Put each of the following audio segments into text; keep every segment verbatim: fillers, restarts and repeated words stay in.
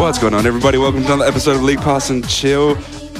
What's going on, everybody? Welcome to another episode of League Pass and Chill.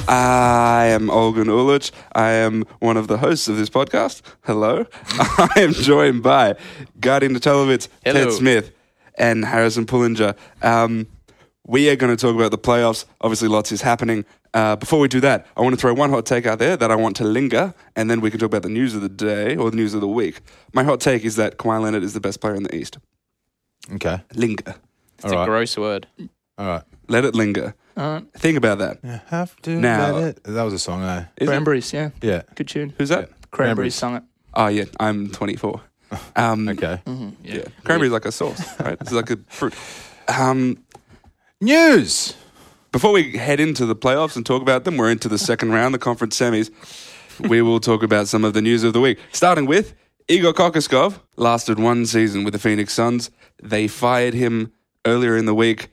I am Olgun Ulich. I am one of the hosts of this podcast. Hello. I am joined by Guardian de Telovitz, Ted Smith, and Harrison Pullinger. Um, we are going to talk about the playoffs. Obviously, lots is happening. Uh, before we do that, I want to throw one hot take out there that I want to linger, and then we can talk about the news of the day or the news of the week. My hot take is that Kawhi Leonard is the best player in the East. Okay. Linger. It's a gross word. All right. Let it linger. All right. Think about that. You have to Now- let it. That was a song, eh? Is it? Cranberries, yeah. Yeah. Good tune. Who's that? Cranberries sung it. Oh, yeah. I'm twenty-four. Um, Okay. Mm-hmm. Yeah. Cranberry is like a sauce, right? It's like a fruit. Um, News. before we head into the playoffs and talk about them, we're into the second round, the conference semis. We will talk about some of the news of the week. Starting with Igor Kokoskov. Lasted one season with the Phoenix Suns. They fired him earlier in the week.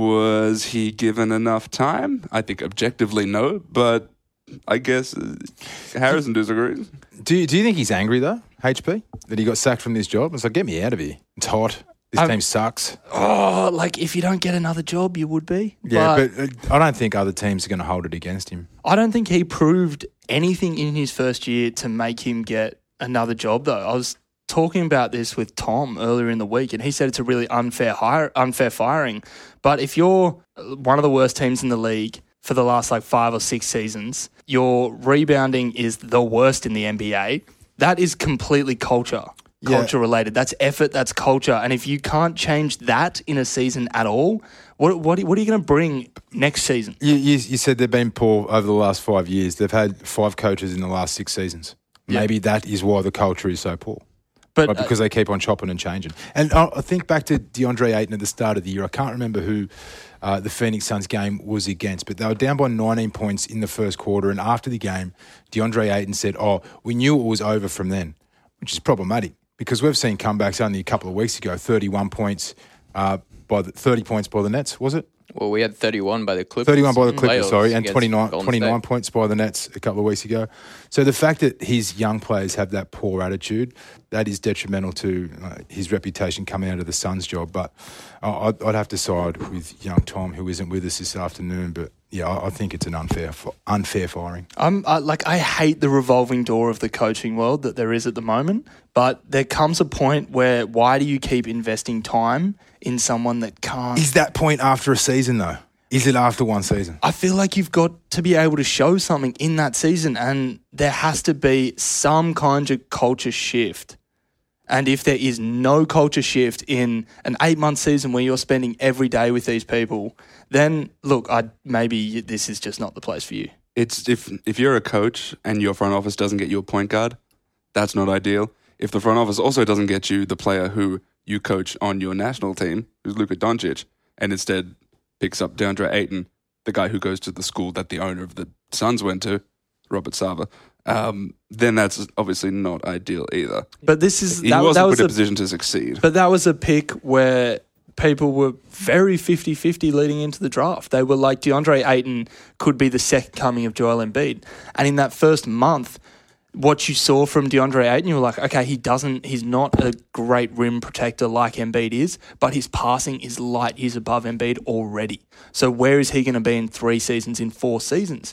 Was he given enough time? I think objectively no, but I guess uh, Harrison disagrees. Do you, do you think he's angry, though, H P, that he got sacked from this job? It's like, get me out of here. It's hot. This I'm- team sucks. Oh, like if you don't get another job, you would be. Yeah, But but, uh, I don't think other teams are going to hold it against him. I don't think he proved anything in his first year to make him get another job, though. I was talking about this with Tom earlier in the week, and he said it's a really unfair hire, unfair firing. But if you're one of the worst teams in the league for the last like five or six seasons, your rebounding is the worst in the N B A. That is completely culture, Yeah. culture related. That's effort. That's culture. And if you can't change that in a season at all, what what what are you going to bring next season? You, you, you said they've been poor over the last five years. They've had five coaches in the last six seasons. Yeah. Maybe that is why the culture is so poor. But Right, because they keep on chopping and changing. And I I think back to DeAndre Ayton at the start of the year. I can't remember who uh, the Phoenix Suns game was against, but they were down by nineteen points in the first quarter. And after the game, DeAndre Ayton said, oh, we knew it was over from then, which is problematic because we've seen comebacks only a couple of weeks ago, thirty-one points uh, by the, thirty points by the Nets, was it? Well, we had thirty-one by the Clippers. thirty-one by the in Clippers, playoffs sorry, and against twenty-nine, Golden twenty-nine State. points by the Nets a couple of weeks ago. So the fact that his young players have that poor attitude, that is detrimental to uh, his reputation coming out of the Suns job. But uh, I'd, I'd have to side with young Tom, who isn't with us this afternoon. But yeah, I, I think it's an unfair unfair firing. I'm uh, like I hate the revolving door of the coaching world that there is at the moment, but there comes a point where why do you keep investing time in someone that can't? Is that point after a season, though? Is it after one season? I feel like you've got to be able to show something in that season, and there has to be some kind of culture shift. And if there is no culture shift in an eight-month season where you're spending every day with these people, then look, I maybe this is just not the place for you. It's if if you're a coach and your front office doesn't get you a point guard, that's not ideal. If the front office also doesn't get you the player who you coach on your national team, who's Luka Doncic, and instead picks up DeAndre Ayton, the guy who goes to the school that the owner of the Suns went to, Robert Sava, um, then that's obviously not ideal either. But this is He that, wasn't that put was in a a, position to succeed. but that was a pick where people were very fifty-fifty leading into the draft. They were like DeAndre Ayton could be the second coming of Joel Embiid, and in that first month, what you saw from DeAndre Ayton, you were like, okay, he doesn't, he's not a great rim protector like Embiid is, but his passing is light years above Embiid already. So where is he going to be in three seasons, in four seasons?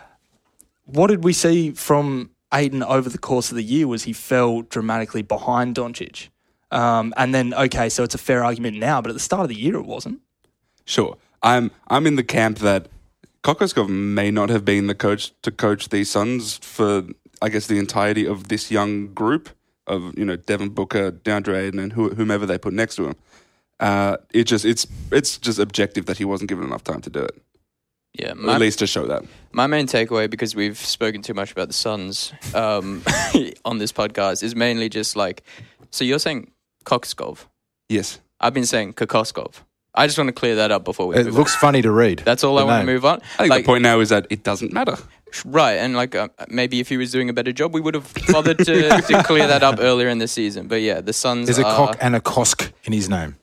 What did we see from Ayton over the course of the year was he fell dramatically behind Doncic. Um, and then, okay, so it's a fair argument now, but at the start of the year it wasn't. Sure. I'm I'm in the camp that Kokoskov may not have been the coach to coach the Suns for, I guess, the entirety of this young group of, you know, Devin Booker, DeAndre Ayton, and who, whomever they put next to him. Uh, it just it's it's just objective that he wasn't given enough time to do it. Yeah, Or my, at least to show that. my main takeaway, because we've spoken too much about the Suns um, on this podcast, is mainly just like, so you're saying Kokoskov. Yes. I've been saying Kokoskov. I just want to clear that up before we It move looks on. funny to read. That's all the I want name. to move on. I think Like, the point now is that it doesn't matter. right, and like uh, maybe if he was doing a better job, we would have bothered to, to clear that up earlier in the season. But yeah, the Suns There's a are... cock and a Kosk in his name.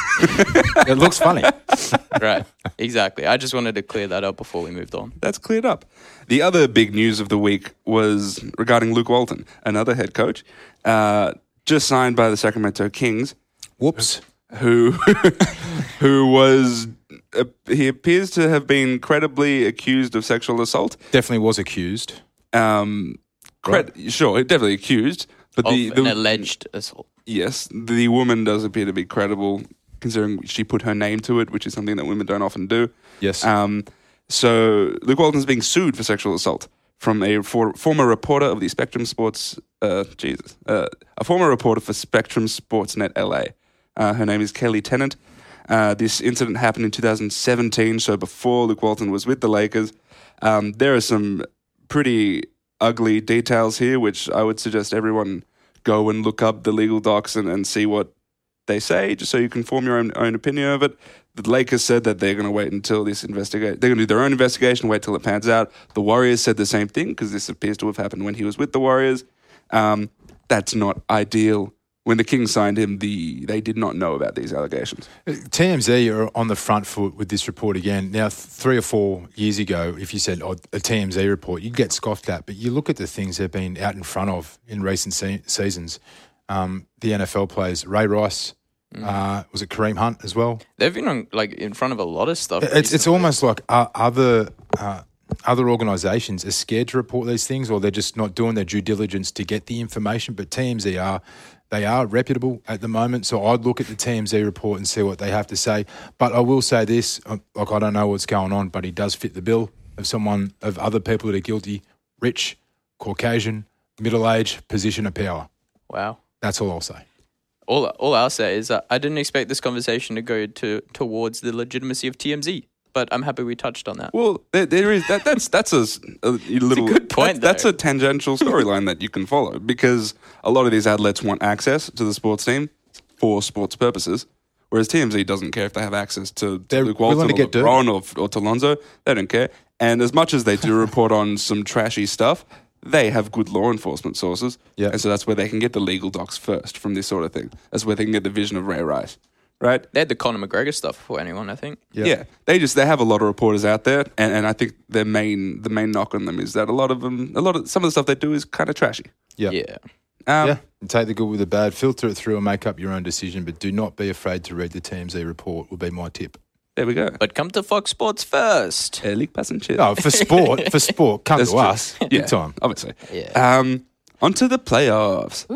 It looks funny. Right, exactly. I just wanted to clear that up before we moved on. That's cleared up. The other big news of the week was regarding Luke Walton, another head coach, uh, just signed by the Sacramento Kings, Whoops. who who was uh, he appears to have been credibly accused of sexual assault. Definitely was accused. Um, cred- Sure, definitely accused. But Of the, an the alleged assault. yes, the woman does appear to be credible, considering she put her name to it, which is something that women don't often do. Yes. Um, so Luke Walton's being sued for sexual assault from a for, former reporter of the Spectrum Sports. Uh, Jesus, uh, a former reporter for Spectrum Sportsnet L A. Uh, her name is Kelly Tennant. Uh, this incident happened in two thousand seventeen, so before Luke Walton was with the Lakers. Um, there are some pretty ugly details here, which I would suggest everyone go and look up the legal docs and, and see what they say, just so you can form your own, own opinion of it. The Lakers said that they're going to wait until this investigate. They're going to do their own investigation, wait till it pans out. The Warriors said the same thing because this appears to have happened when he was with the Warriors. Um, that's not ideal. When the Kings signed him, the they did not know about these allegations. T M Z are on the front foot with this report again. Now, th- three or four years ago, if you said oh, a T M Z report, you'd get scoffed at. But you look at the things they've been out in front of in recent se- seasons. Um, the N F L players, Ray Rice, mm. uh, was it Kareem Hunt as well? They've been on, like in front of a lot of stuff. It's, it's almost like uh, other uh, other organisations are scared to report these things, or they're just not doing their due diligence to get the information. But T M Z are. They are reputable at the moment, so I'd look at the T M Z report and see what they have to say. But I will say this, like I don't know what's going on, but he does fit the bill of someone, of other people that are guilty, rich, Caucasian, middle-aged, position of power. Wow. That's all I'll say. All all I'll say is that I didn't expect this conversation to go to towards the legitimacy of T M Z, but I'm happy we touched on that. Well, there, there is that. That's that's a, a little a good point, That's, that's though. a tangential storyline that you can follow because a lot of these outlets want access to the sports team for sports purposes, whereas T M Z doesn't care if they have access to, to They're Luke Walton willing to or get LeBron or, or to Lonzo. They don't care. And as much as they do report on some trashy stuff, they have good law enforcement sources. Yeah. And so that's where they can get the legal docs first from this sort of thing. That's where they can get the vision of Ray Rice. Right? They had the Conor McGregor stuff for anyone, I think. Yeah. Yeah, they just they have a lot of reporters out there, and, and I think their main the main knock on them is that a lot of them, a lot of some of the stuff they do is kind of trashy. Yeah. Yeah. Um, yeah. And take the good with the bad, filter it through and make up your own decision, but do not be afraid to read the T M Z report, would be my tip. There we go. But come to Fox Sports first. Uh, League Pass and Chill. No, for sport, for sport, come That's to true. us. Yeah, Big time. obviously. Yeah. Um, on to the playoffs.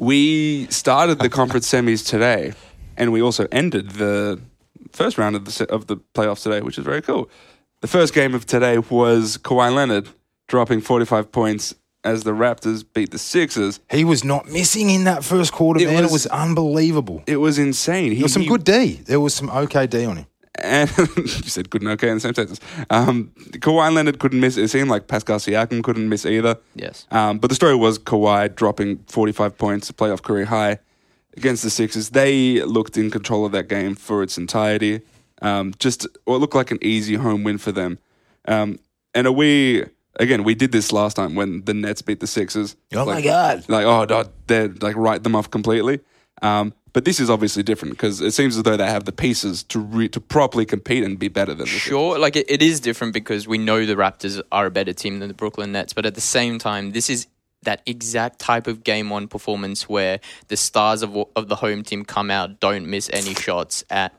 We started the conference semis today, and we also ended the first round of the se- of the playoffs today, which is very cool. The first game of today was Kawhi Leonard dropping forty-five points as the Raptors beat the Sixers. He was not missing in that first quarter, It man. was- it was unbelievable. It was insane. He, There was some he- good D. There was some okay D on him. And you said good and okay in the same sentence. Um, Kawhi Leonard couldn't miss. It seemed like Pascal Siakam couldn't miss either. Yes. Um, but the story was Kawhi dropping forty-five points, a playoff career high, against the Sixers. They looked in control of that game for its entirety. Um, just well, it looked like an easy home win for them. Um, and are we again? We did this last time when the Nets beat the Sixers. Oh, my like, God. Like oh, no, they're like write them off completely. Um, but this is obviously different because it seems as though they have the pieces to re- to properly compete and be better than the Sixers. Sure, like it, it is different because we know the Raptors are a better team than the Brooklyn Nets, but at the same time, this is that exact type of game one performance where the stars of of the home team come out, don't miss any shots at.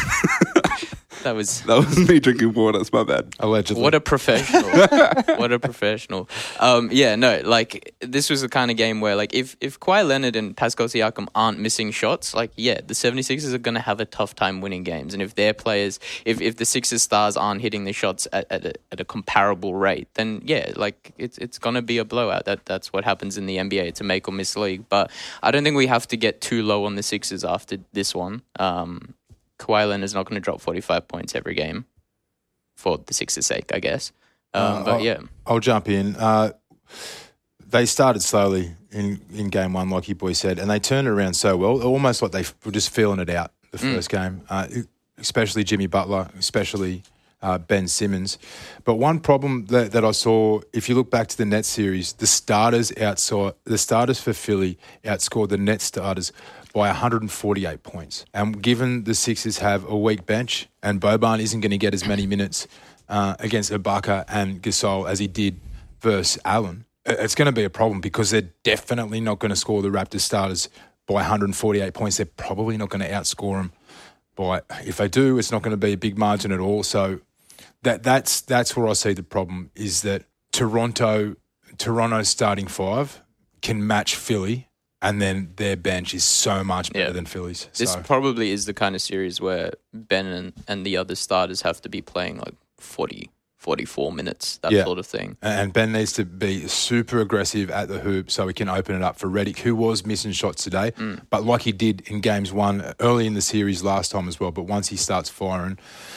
That was That was me drinking water. It's my bad. Allegedly. what a professional. What a professional. Um, yeah, no, like this was the kind of game where like if, if Kawhi Leonard and Pascal Siakam aren't missing shots, like yeah, the 76ers are going to have a tough time winning games. And if their players, if, if the Sixers stars aren't hitting the shots at, at, a, at a comparable rate, then yeah, like it's it's going to be a blowout. That That's what happens in the N B A. It's a make or miss league. But I don't think we have to get too low on the Sixers after this one. Um, Kawhi Leonard is not going to drop forty-five points every game for the Sixers' sake, I guess. Um, Uh, but I'll- yeah, I'll jump in. Uh, they started slowly in, in game one, like you boys said, and they turned it around so well, almost like they were just feeling it out the Mm. first game, uh, especially Jimmy Butler, especially uh, Ben Simmons. But one problem that, that I saw, if you look back to the Nets series, the starters outsaw the starters for Philly outscored the Nets starters by one hundred forty-eight points. And given the Sixers have a weak bench and Boban isn't going to get as many minutes uh, against Ibaka and Gasol as he did versus Allen, it's going to be a problem because they're definitely not going to score the Raptors starters by one hundred forty-eight points. They're probably not going to outscore them by if they do, it's not going to be a big margin at all. So that that's that's where I see the problem is that Toronto Toronto's starting five can match Philly. And then their bench is so much better Yeah. than Philly's. This So. probably is the kind of series where Ben and, and the other starters have to be playing like forty, forty-four minutes, that Yeah. sort of thing. And Ben needs to be super aggressive at the hoop so he can open it up for Redick, who was missing shots today, Mm. but like he did in games one early in the series last time as well. But once he starts firing,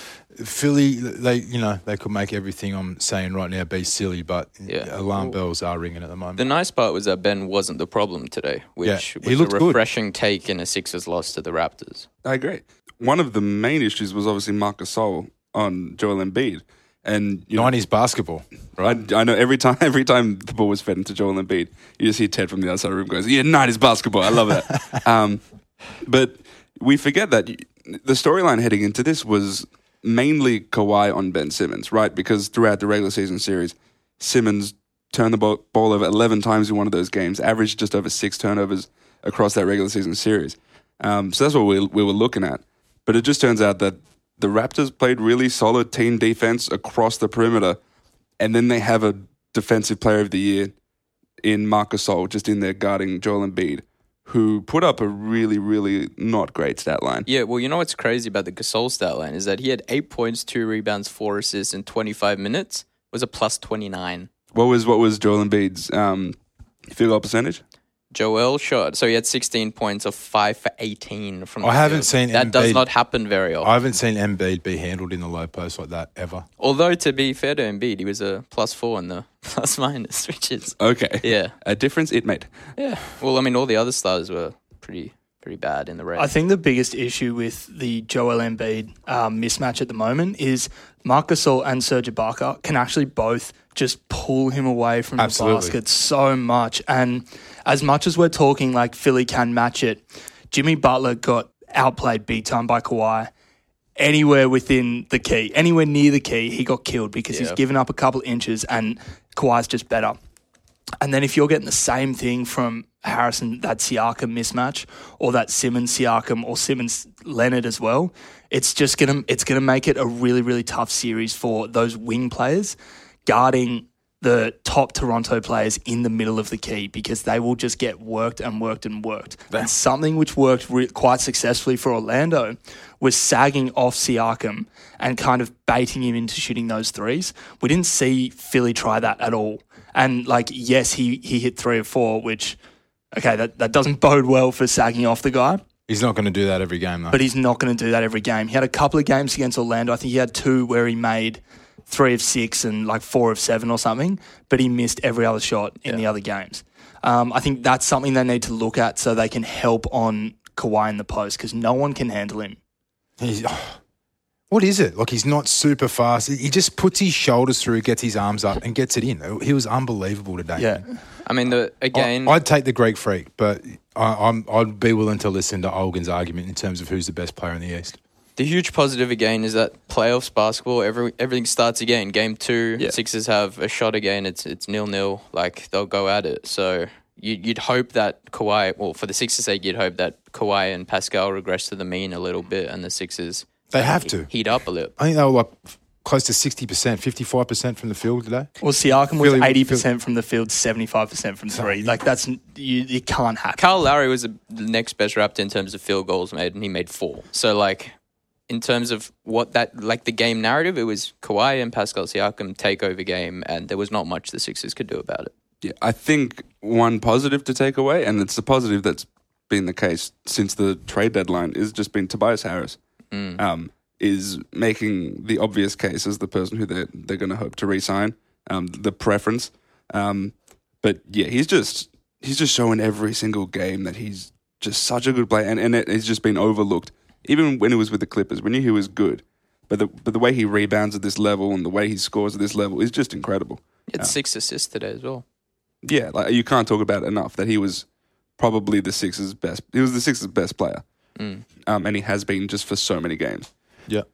Philly, they you know they could make everything I'm saying right now be silly, but Yeah. alarm bells are ringing at the moment. The nice part was that Ben wasn't the problem today, which Yeah, was he a looked good. refreshing take in a Sixers loss to the Raptors. I agree. One of the main issues was obviously Marc Gasol on Joel Embiid. And you know, nineties basketball. I, I know every time every time the ball was fed into Joel Embiid, you just hear Ted from the other side of the room goes, yeah, nineties basketball. I love that. um, but we forget that the storyline heading into this was mainly Kawhi on Ben Simmons, right? Because throughout the regular season series, Simmons turned the ball, ball over eleven times in one of those games, averaged just over six turnovers across that regular season series. Um, so that's what we, we were looking at. But it just turns out that the Raptors played really solid team defense across the perimeter, and then they have a defensive player of the year in Marc Gasol just in there guarding Joel Embiid, who put up a really, really not great stat line. Yeah, well, you know what's crazy about the Gasol stat line is that he had eight points, two rebounds, four assists in twenty-five minutes. It was a plus twenty-nine. What was what was Joel Embiid's um, field goal percentage? Joel shot, so he had sixteen points of five for eighteen from the I haven't field. seen That does Embiid- not happen very often. I haven't seen Embiid be handled in the low post like that ever. Although, to be fair to Embiid, he was a plus four in the plus minus, which is, Okay. yeah. A difference it made. Yeah. Well, I mean, all the other starters were pretty pretty bad in the race. I think the biggest issue with the Joel Embiid um, mismatch at the moment is Marc Gasol and Serge Ibaka can actually both just pull him away from Absolutely. the basket so much. And as much as we're talking like Philly can match it, Jimmy Butler got outplayed big time by Kawhi. Anywhere within the key, anywhere near the key, he got killed because he's Yeah. given up a couple inches and Kawhi's just better. And then if you're getting the same thing from Harrison, that Siakam mismatch, or that Simmons Siakam, or Simmons Leonard as well, it's just gonna it's gonna make it a really really tough series for those wing players guarding the top Toronto players in the middle of the key because they will just get worked and worked and worked. And something which worked re- quite successfully for Orlando was sagging off Siakam and kind of baiting him into shooting those threes. We didn't see Philly try that at all. And, like, yes, he, he hit three or four, which, okay, that, that doesn't bode well for sagging off the guy, He's not going to do that every game, though. but he's not going to do that every game. He had a couple of games against Orlando. I think he had two where he made three of six and, like, four of seven or something, but he missed every other shot in Yeah. the other games. Um, I think that's something they need to look at so they can help on Kawhi in the post because no one can handle him. He's, oh, what is it? Like, he's not super fast. He just puts his shoulders through, gets his arms up, and gets it in. He was unbelievable today. Yeah. I mean, the again, I, I'd take the Greek Freak, but I, I'm, I'd be willing to listen to Olgun's argument in terms of who's the best player in the East. the huge positive again is that playoffs basketball, every everything starts again. Game two, Yeah. Sixers have a shot again. It's it's nil nil. Like they'll go at it. So you, you'd hope that Kawhi, well, for the Sixers' sake, you'd hope that Kawhi and Pascal regress to the mean a little bit, and the Sixers They have to. heat up a little. I think they were like close to sixty percent, fifty-five percent from the field today. Well, Siakam was Philly- eighty percent from the field, seventy-five percent from three. Like, that's, you, you can't happen. Kyle Lowry was the next best Raptor in terms of field goals made, and he made four. So, like, in terms of what that, like the game narrative, it was Kawhi and Pascal Siakam takeover game, and there was not much the Sixers could do about it. Yeah, I think one positive to take away, and it's a positive that's been the case since the trade deadline, is just been Tobias Harris. Mm. Um, is making the obvious case as the person who they're, they're going to hope to re-sign, um, the preference. Um, but yeah, he's just he's just showing every single game that he's just such a good player, and, and it, it's just been overlooked. Even when he was with the Clippers, we knew he was good, but the but the way he rebounds at this level and the way he scores at this level is just incredible. He had six assists today as well. Yeah, like you can't talk about it enough that he was probably the Sixers' best. He was the Sixers' best player, Mm. um, and he has been just for so many games. Yeah.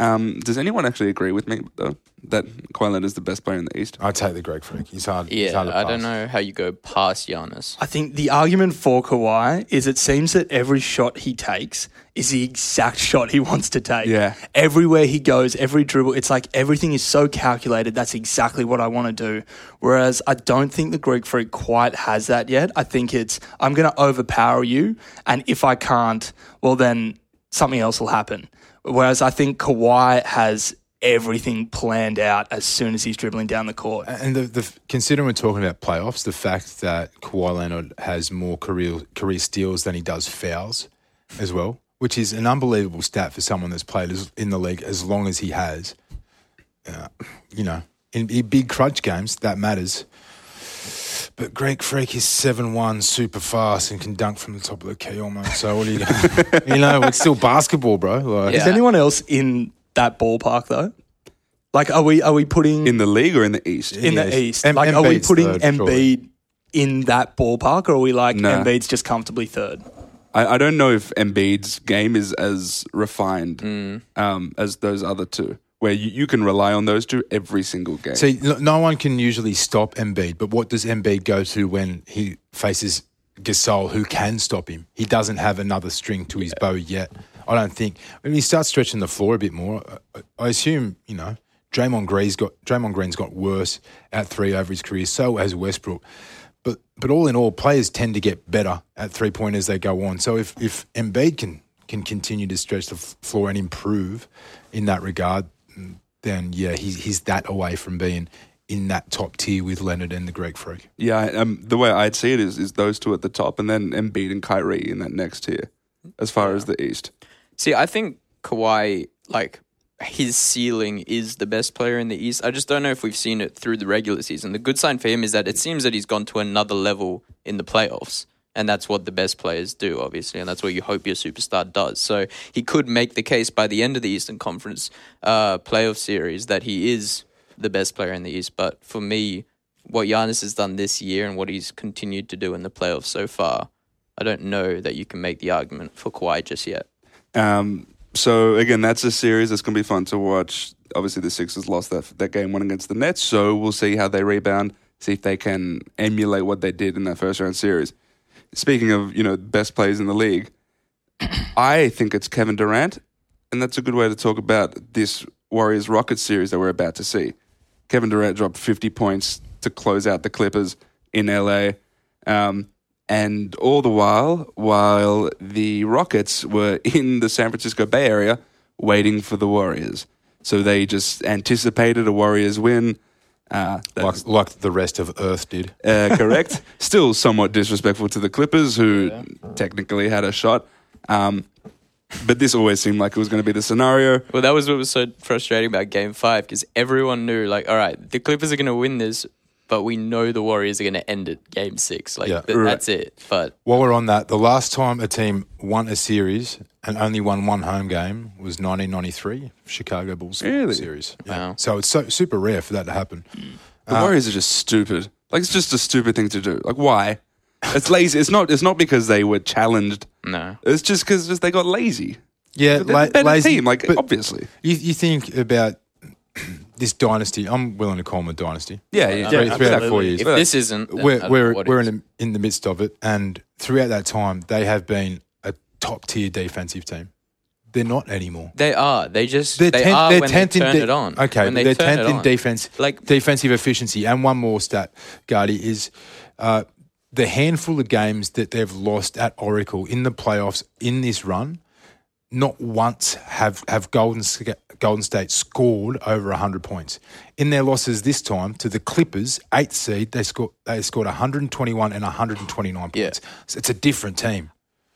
Um, does anyone actually agree with me, though, that Kawhi Leonard is the best player in the East? I'd take the Greg Freak. He's hard. he's Yeah, hard to I pass. don't know how you go past Giannis. I think the argument for Kawhi is it seems that every shot he takes is the exact shot he wants to take. Yeah. Everywhere he goes, every dribble, it's like everything is so calculated. That's exactly what I want to do. Whereas I don't think the Greek Freak quite has that yet. I think it's, I'm going to overpower you. And if I can't, well, then something else will happen. Whereas I think Kawhi has everything planned out as soon as he's dribbling down the court. And the, the considering we're talking about playoffs, the fact that Kawhi Leonard has more career career steals than he does fouls as well, which is an unbelievable stat for someone that's played as, in the league as long as he has. Uh, you know, in, in big crunch games, that matters. But Greek Freak is seven one, super fast, and can dunk from the top of the key almost. So what are you going to You know, it's still basketball, bro. Like, Yeah. Is anyone else in that ballpark though? Like, are we are we putting In the league or in the East? in Yes. the East? Em- Like, are we Embiid's putting third, Embiid surely. in that ballpark, or are we like No. Embiid's just comfortably third? I, I don't know if Embiid's game is as refined Mm. um, as those other two, where you, you can rely on those two every single game. See, no no one can usually stop Embiid, but what does Embiid go to when he faces Gasol, who can stop him? He doesn't have another string to his bow yet. I don't think. When he starts stretching the floor a bit more, I- I assume, you know, Draymond Green's got Draymond Green's got worse at three over his career. So has Westbrook. But but all in all, players tend to get better at three point as they go on. So if if Embiid can can continue to stretch the f- floor and improve in that regard, then yeah, he's he's that away from being in that top tier with Leonard and the Greek Freak. yeah, um, the way I'd see it is is those two at the top, and then Embiid and Kyrie in that next tier, as far as the East. See, I think Kawhi, like, his ceiling is the best player in the East. I just don't know if we've seen it through the regular season. The good sign for him is that it seems that he's gone to another level in the playoffs. And that's what the best players do, obviously, and that's what you hope your superstar does. So he could make the case by the end of the Eastern Conference uh, playoff series that he is the best player in the East. But for me, what Giannis has done this year and what he's continued to do in the playoffs so far, I don't know that you can make the argument for Kawhi just yet. Um, so again, that's a series that's going to be fun to watch. Obviously, the Sixers lost that that game one against the Nets, so we'll see how they rebound, see if they can emulate what they did in that first round series. Speaking of, you know, best players in the league, I think it's Kevin Durant, and that's a good way to talk about this Warriors-Rockets series that we're about to see. Kevin Durant dropped fifty points to close out the Clippers in L A, um, and all the while, while the Rockets were in the San Francisco Bay Area waiting for the Warriors. So they just anticipated a Warriors win. Uh, Like, like the rest of Earth did. uh, correct. Still somewhat disrespectful to the Clippers, who technically had a shot. Um, but this always seemed like it was going to be the scenario. Well, that was what was so frustrating about Game Five because everyone knew, like, all right, the Clippers are going to win this, but we know the Warriors are going to end it Game Six. Like, Yeah. th- Right. that's it. But While we're on that, the last time a team won a series and only won one home game was nineteen ninety-three, Chicago Bulls Really? series. Wow. So it's so super rare for that to happen. The Warriors are just stupid. Like, it's just a stupid thing to do. Like, why? It's lazy. It's not. It's not because they were challenged. no. It's just because they got lazy. Yeah, They're la- the better lazy, team. Like, but obviously. You, you think about this dynasty. I'm willing to call them a dynasty. Yeah, yeah. Three- Yeah, three out of four absolutely. years. If this isn't, then I we're don't know we're, what we're is. in, the, in the midst of it, and throughout that time, they have been a top tier defensive team. They're not anymore. They are. They just They're, they tenth, are they're when tenth they turn in de- it on. Okay, when they they're turn tenth it in on. defense, Like- defensive efficiency. And one more stat, Gardy, is uh, the handful of games that they've lost at Oracle in the playoffs in this run. Not once have have Golden Sk- Golden State scored over one hundred points. In their losses this time to the Clippers, eighth seed, they scored they scored one hundred twenty-one and one hundred twenty-nine Yeah. points. So it's a different team.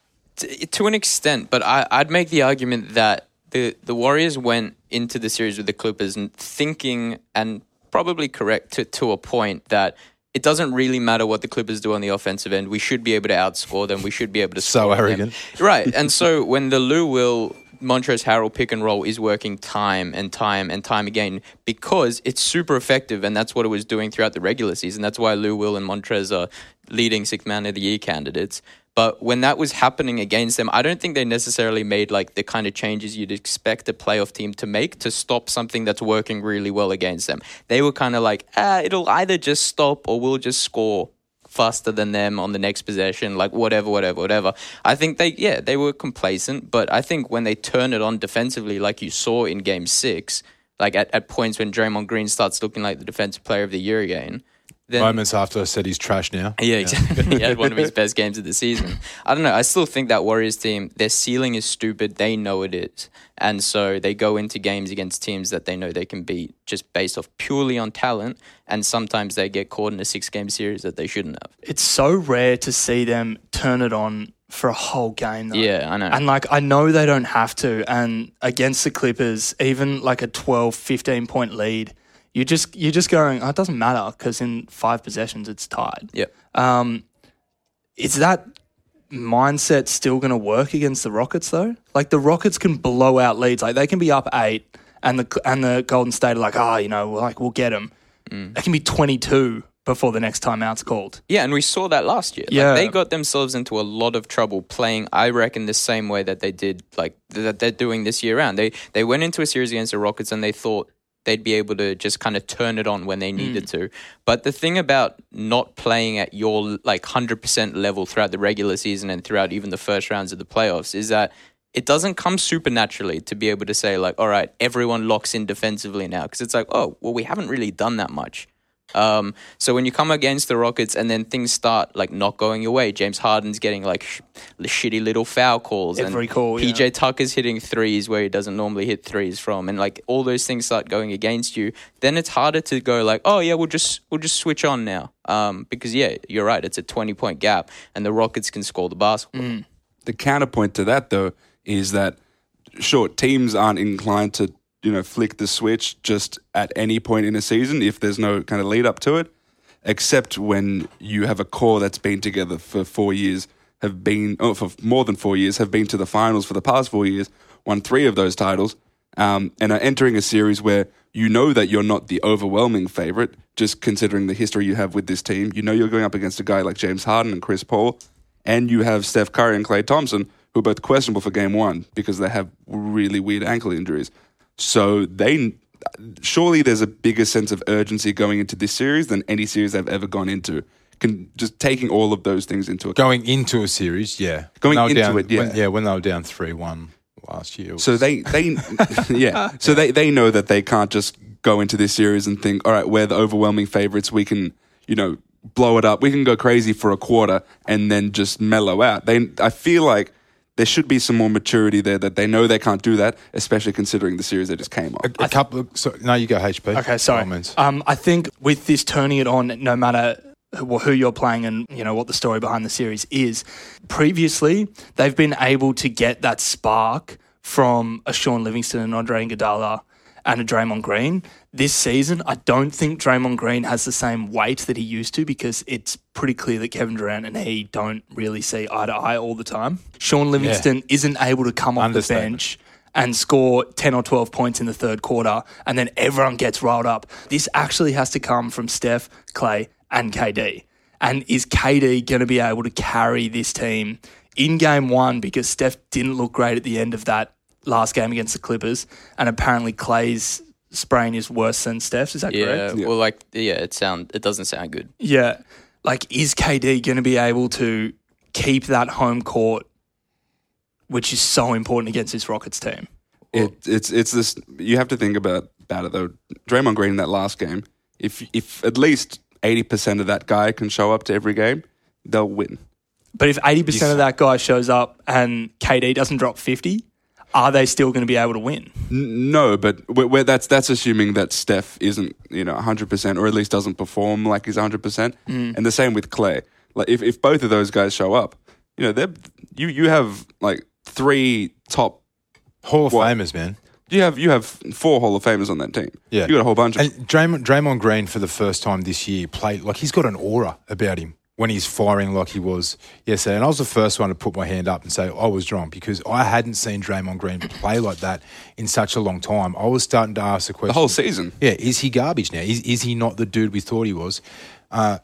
to, to an extent, but I, I'd make the argument that the, the Warriors went into the series with the Clippers and thinking, and probably correct to, to a point, that it doesn't really matter what the Clippers do on the offensive end. We should be able to outscore them. We should be able to So score them. arrogant. Right. And so when the Lou Will Montrezl Harrell pick and roll is working time and time and time again because it's super effective, and that's what it was doing throughout the regular season. That's why Lou Will and Montrezl are leading Sixth Man of the Year candidates. But when that was happening against them, I don't think they necessarily made like the kind of changes you'd expect a playoff team to make to stop something that's working really well against them. They were kind of like, ah, it'll either just stop or we'll just score faster than them on the next possession, like whatever, whatever, whatever. I think they, yeah, they were complacent, but I think when they turn it on defensively, like you saw in game six, like at, at points when Draymond Green starts looking like the defensive player of the year again. Then, Moments after I said he's trash now. Yeah, exactly. He had one of his best games of the season. I don't know. I still think that Warriors team, their ceiling is stupid. They know it is. And so they go into games against teams that they know they can beat just based off purely on talent. And sometimes they get caught in a six-game series that they shouldn't have. It's so rare to see them turn it on for a whole game, though. Yeah, I know. And, like, I know they don't have to. And against the Clippers, even, like, a twelve, fifteen-point lead, You just you're just going, oh, it doesn't matter because in five possessions it's tied. Yeah. Um, is that mindset still going to work against the Rockets though? Like the Rockets can blow out leads, like they can be up eight, and the and the Golden State are like, oh, you know, like we'll get them. Mm. They can be twenty-two before the next timeout's called. Yeah, and we saw that last year. Yeah, like, they got themselves into a lot of trouble playing, I reckon, the same way that they did, like that they're doing this year round. They they went into a series against the Rockets and they thought they'd be able to just kind of turn it on when they needed mm. to. But the thing about not playing at your like one hundred percent level throughout the regular season and throughout even the first rounds of the playoffs is that it doesn't come supernaturally to be able to say like, all right, everyone locks in defensively now. Because it's like, oh, well, we haven't really done that much. Um, so when you come against the Rockets and then things start like not going your way, James Harden's getting like sh- shitty little foul calls, every and call, P J yeah. Tucker's hitting threes where he doesn't normally hit threes from, and like all those things start going against you, then it's harder to go like, oh yeah, we'll just we'll just switch on now, um, because yeah, you're right, it's a twenty point gap, and the Rockets can score the basketball. Mm. The counterpoint to that though is that sure, teams aren't inclined to, you know, flick the switch just at any point in a season if there's no kind of lead up to it, except when you have a core that's been together for four years, have been, oh, for more than four years, have been to the finals for the past four years, won three of those titles, um, and are entering a series where you know that you're not the overwhelming favorite, just considering the history you have with this team. You know you're going up against a guy like James Harden and Chris Paul, and you have Steph Curry and Klay Thompson, who are both questionable for game one because they have really weird ankle injuries. So they surely there's a bigger sense of urgency going into this series than any series they've ever gone into. Can just taking all of those things into account. Going into a series, yeah. Going into down, it, yeah. When, yeah, when they were down three one last year. So they, they yeah. So they, they know that they can't just go into this series and think, all right, we're the overwhelming favorites. We can, you know, blow it up. We can go crazy for a quarter and then just mellow out. They, I feel like there should be some more maturity there that they know they can't do that, especially considering the series they just came on. A, a couple of, so, no, you go H P. Okay, sorry. Um, I think with this turning it on, no matter who, who you're playing and you know what the story behind the series is, previously they've been able to get that spark from a Sean Livingston and Andre Iguodala and a Draymond Green. This season, I don't think Draymond Green has the same weight that he used to because it's pretty clear that Kevin Durant and he don't really see eye to eye all the time. Sean Livingston yeah. isn't able to come off the bench and score ten or twelve points in the third quarter and then everyone gets riled up. This actually has to come from Steph, Klay and K D. And is K D going to be able to carry this team in game one because Steph didn't look great at the end of that last game against the Clippers, and apparently Klay's sprain is worse than Steph's. Is that yeah, correct? Yeah. Well, like, yeah, it sound it doesn't sound good. Yeah, like, is K D going to be able to keep that home court, which is so important against this Rockets team? It, it's it's this. You have to think about about it though. Draymond Green in that last game, if if at least eighty percent of that guy can show up to every game, they'll win. But if eighty percent of that guy shows up and K D doesn't drop fifty. Are they still going to be able to win? No, but we're, we're, that's that's assuming that Steph isn't, you know, one hundred percent or at least doesn't perform like he's one hundred percent. Mm. And the same with Klay. Like if, if both of those guys show up, you know, they're you you have like three top Hall of what? Famers, man. You have you have four Hall of Famers on that team. Yeah, you got a whole bunch of. And Draymond, Draymond Green for the first time this year played like he's got an aura about him. when he's firing like he was yesterday. And I was the first one to put my hand up and say I was wrong because I hadn't seen Draymond Green play like that in such a long time. I was starting to ask the question. The whole season. Yeah, is he garbage now? Is, is he not the dude we thought he was? Uh,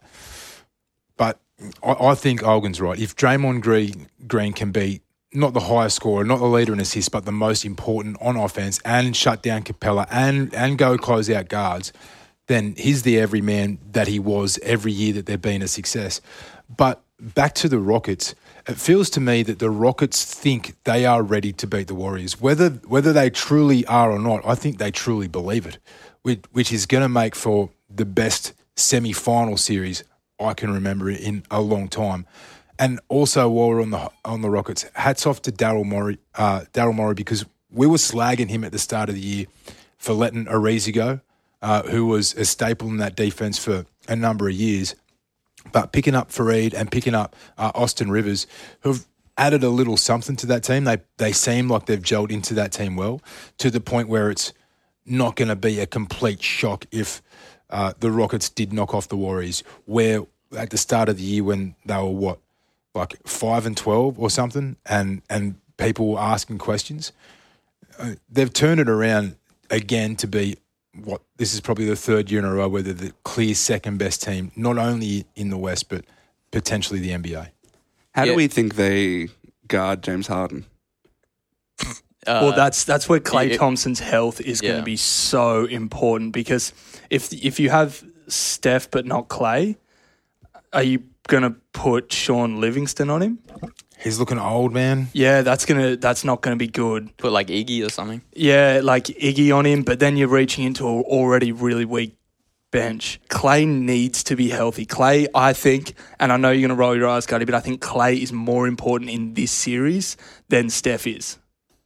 but I, I think Olgun's right. If Draymond Green, Green can be not the highest scorer, not the leader in assists, but the most important on offense and shut down Capella and, and go close out guards, then he's the everyman that he was every year that they've been a success. But back to the Rockets, it feels to me that the Rockets think they are ready to beat the Warriors. Whether whether they truly are or not, I think they truly believe it, which, which is going to make for the best semi-final series I can remember in a long time. And also, while we're on the on the Rockets, hats off to Daryl Morey, uh, Daryl Morey, because we were slagging him at the start of the year for letting Ariza go, uh, who was a staple in that defense for a number of years. But picking up Fareed and picking up uh, Austin Rivers, who've added a little something to that team. They they seem like they've gelled into that team well, to the point where it's not going to be a complete shock if uh, the Rockets did knock off the Warriors, where at the start of the year when they were, what, like five and twelve or something, and, and people were asking questions. Uh, they've turned it around again to be what this is probably the third year in a row where they're the clear second best team, not only in the West but potentially the N B A. How Yeah. do we think they guard James Harden? Uh, well, that's that's where Klay it- Thompson's health is going Yeah. to be so important, because if if you have Steph but not Klay, are you going to put Sean Livingston on him? He's looking old, man. Yeah, that's gonna that's not going to be good. put like Iggy or something. Yeah, like Iggy on him, but then you're reaching into an already really weak bench. Klay needs to be healthy. Klay, I think, and I know you're going to roll your eyes, Cuddy, but I think Klay is more important in this series than Steph is.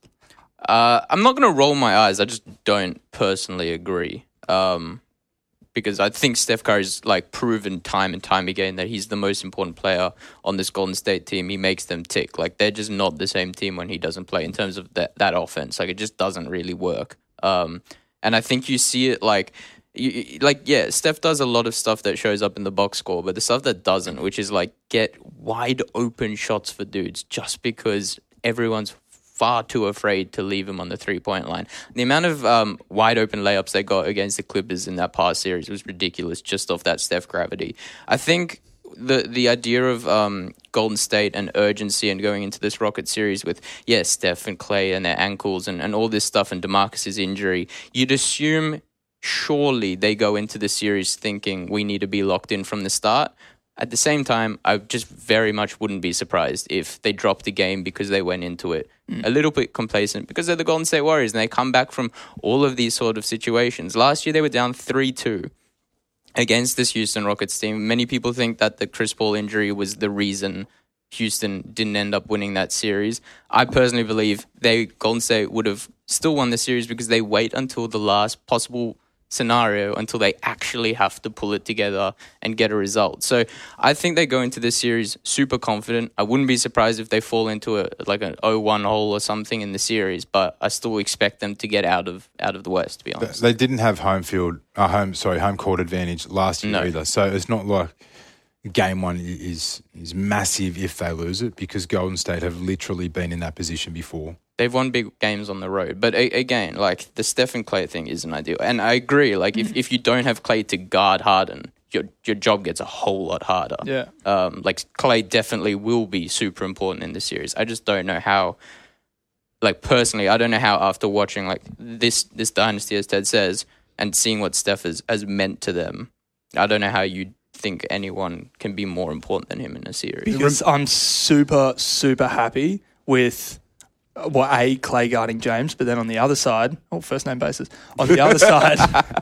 Uh, I'm not going to roll my eyes. I just don't personally agree. Um, because I think Steph Curry's like proven time and time again that he's the most important player on this Golden State team. He makes them tick. Like, they're just not the same team when he doesn't play in terms of that, that offense. Like, it just doesn't really work. Um, and I think you see it like, you, like, yeah, Steph does a lot of stuff that shows up in the box score, but the stuff that doesn't, which is like get wide open shots for dudes just because everyone's far too afraid to leave him on the three-point line. The amount of um, wide-open layups they got against the Clippers in that past series was ridiculous just off that Steph gravity. I think the the idea of um, Golden State and urgency and going into this Rocket series with, yeah, Steph and Klay and their ankles and, and all this stuff and DeMarcus's injury, you'd assume surely they go into the series thinking we need to be locked in from the start. At the same time, I just very much wouldn't be surprised if they dropped the game because they went into it mm. a little bit complacent because they're the Golden State Warriors and they come back from all of these sort of situations. Last year, they were down three two against this Houston Rockets team. Many people think that the Chris Paul injury was the reason Houston didn't end up winning that series. I personally believe they Golden State would have still won the series because they wait until the last possible scenario until they actually have to pull it together and get a result. So I think they go into this series super confident. I wouldn't be surprised if they fall into a like an oh one hole or something in the series, but I still expect them to get out of out of the West, to be honest. They didn't have home field, uh, home sorry, home court advantage last year No. either. So it's not like game one is is massive if they lose it, because Golden State have literally been in that position before. They've won big games on the road. But a- again, like the Steph and Klay thing isn't ideal. And I agree, like if, if you don't have Klay to guard Harden, your your job gets a whole lot harder. Yeah. Um, like Klay definitely will be super important in this series. I just don't know how, like personally, I don't know how after watching like this this dynasty, as Ted says, and seeing what Steph has, has meant to them, I don't know how you think anyone can be more important than him in a series. Because I'm super, super happy with, well, A, Klay guarding James, but then on the other side, oh, first name basis, on the other side,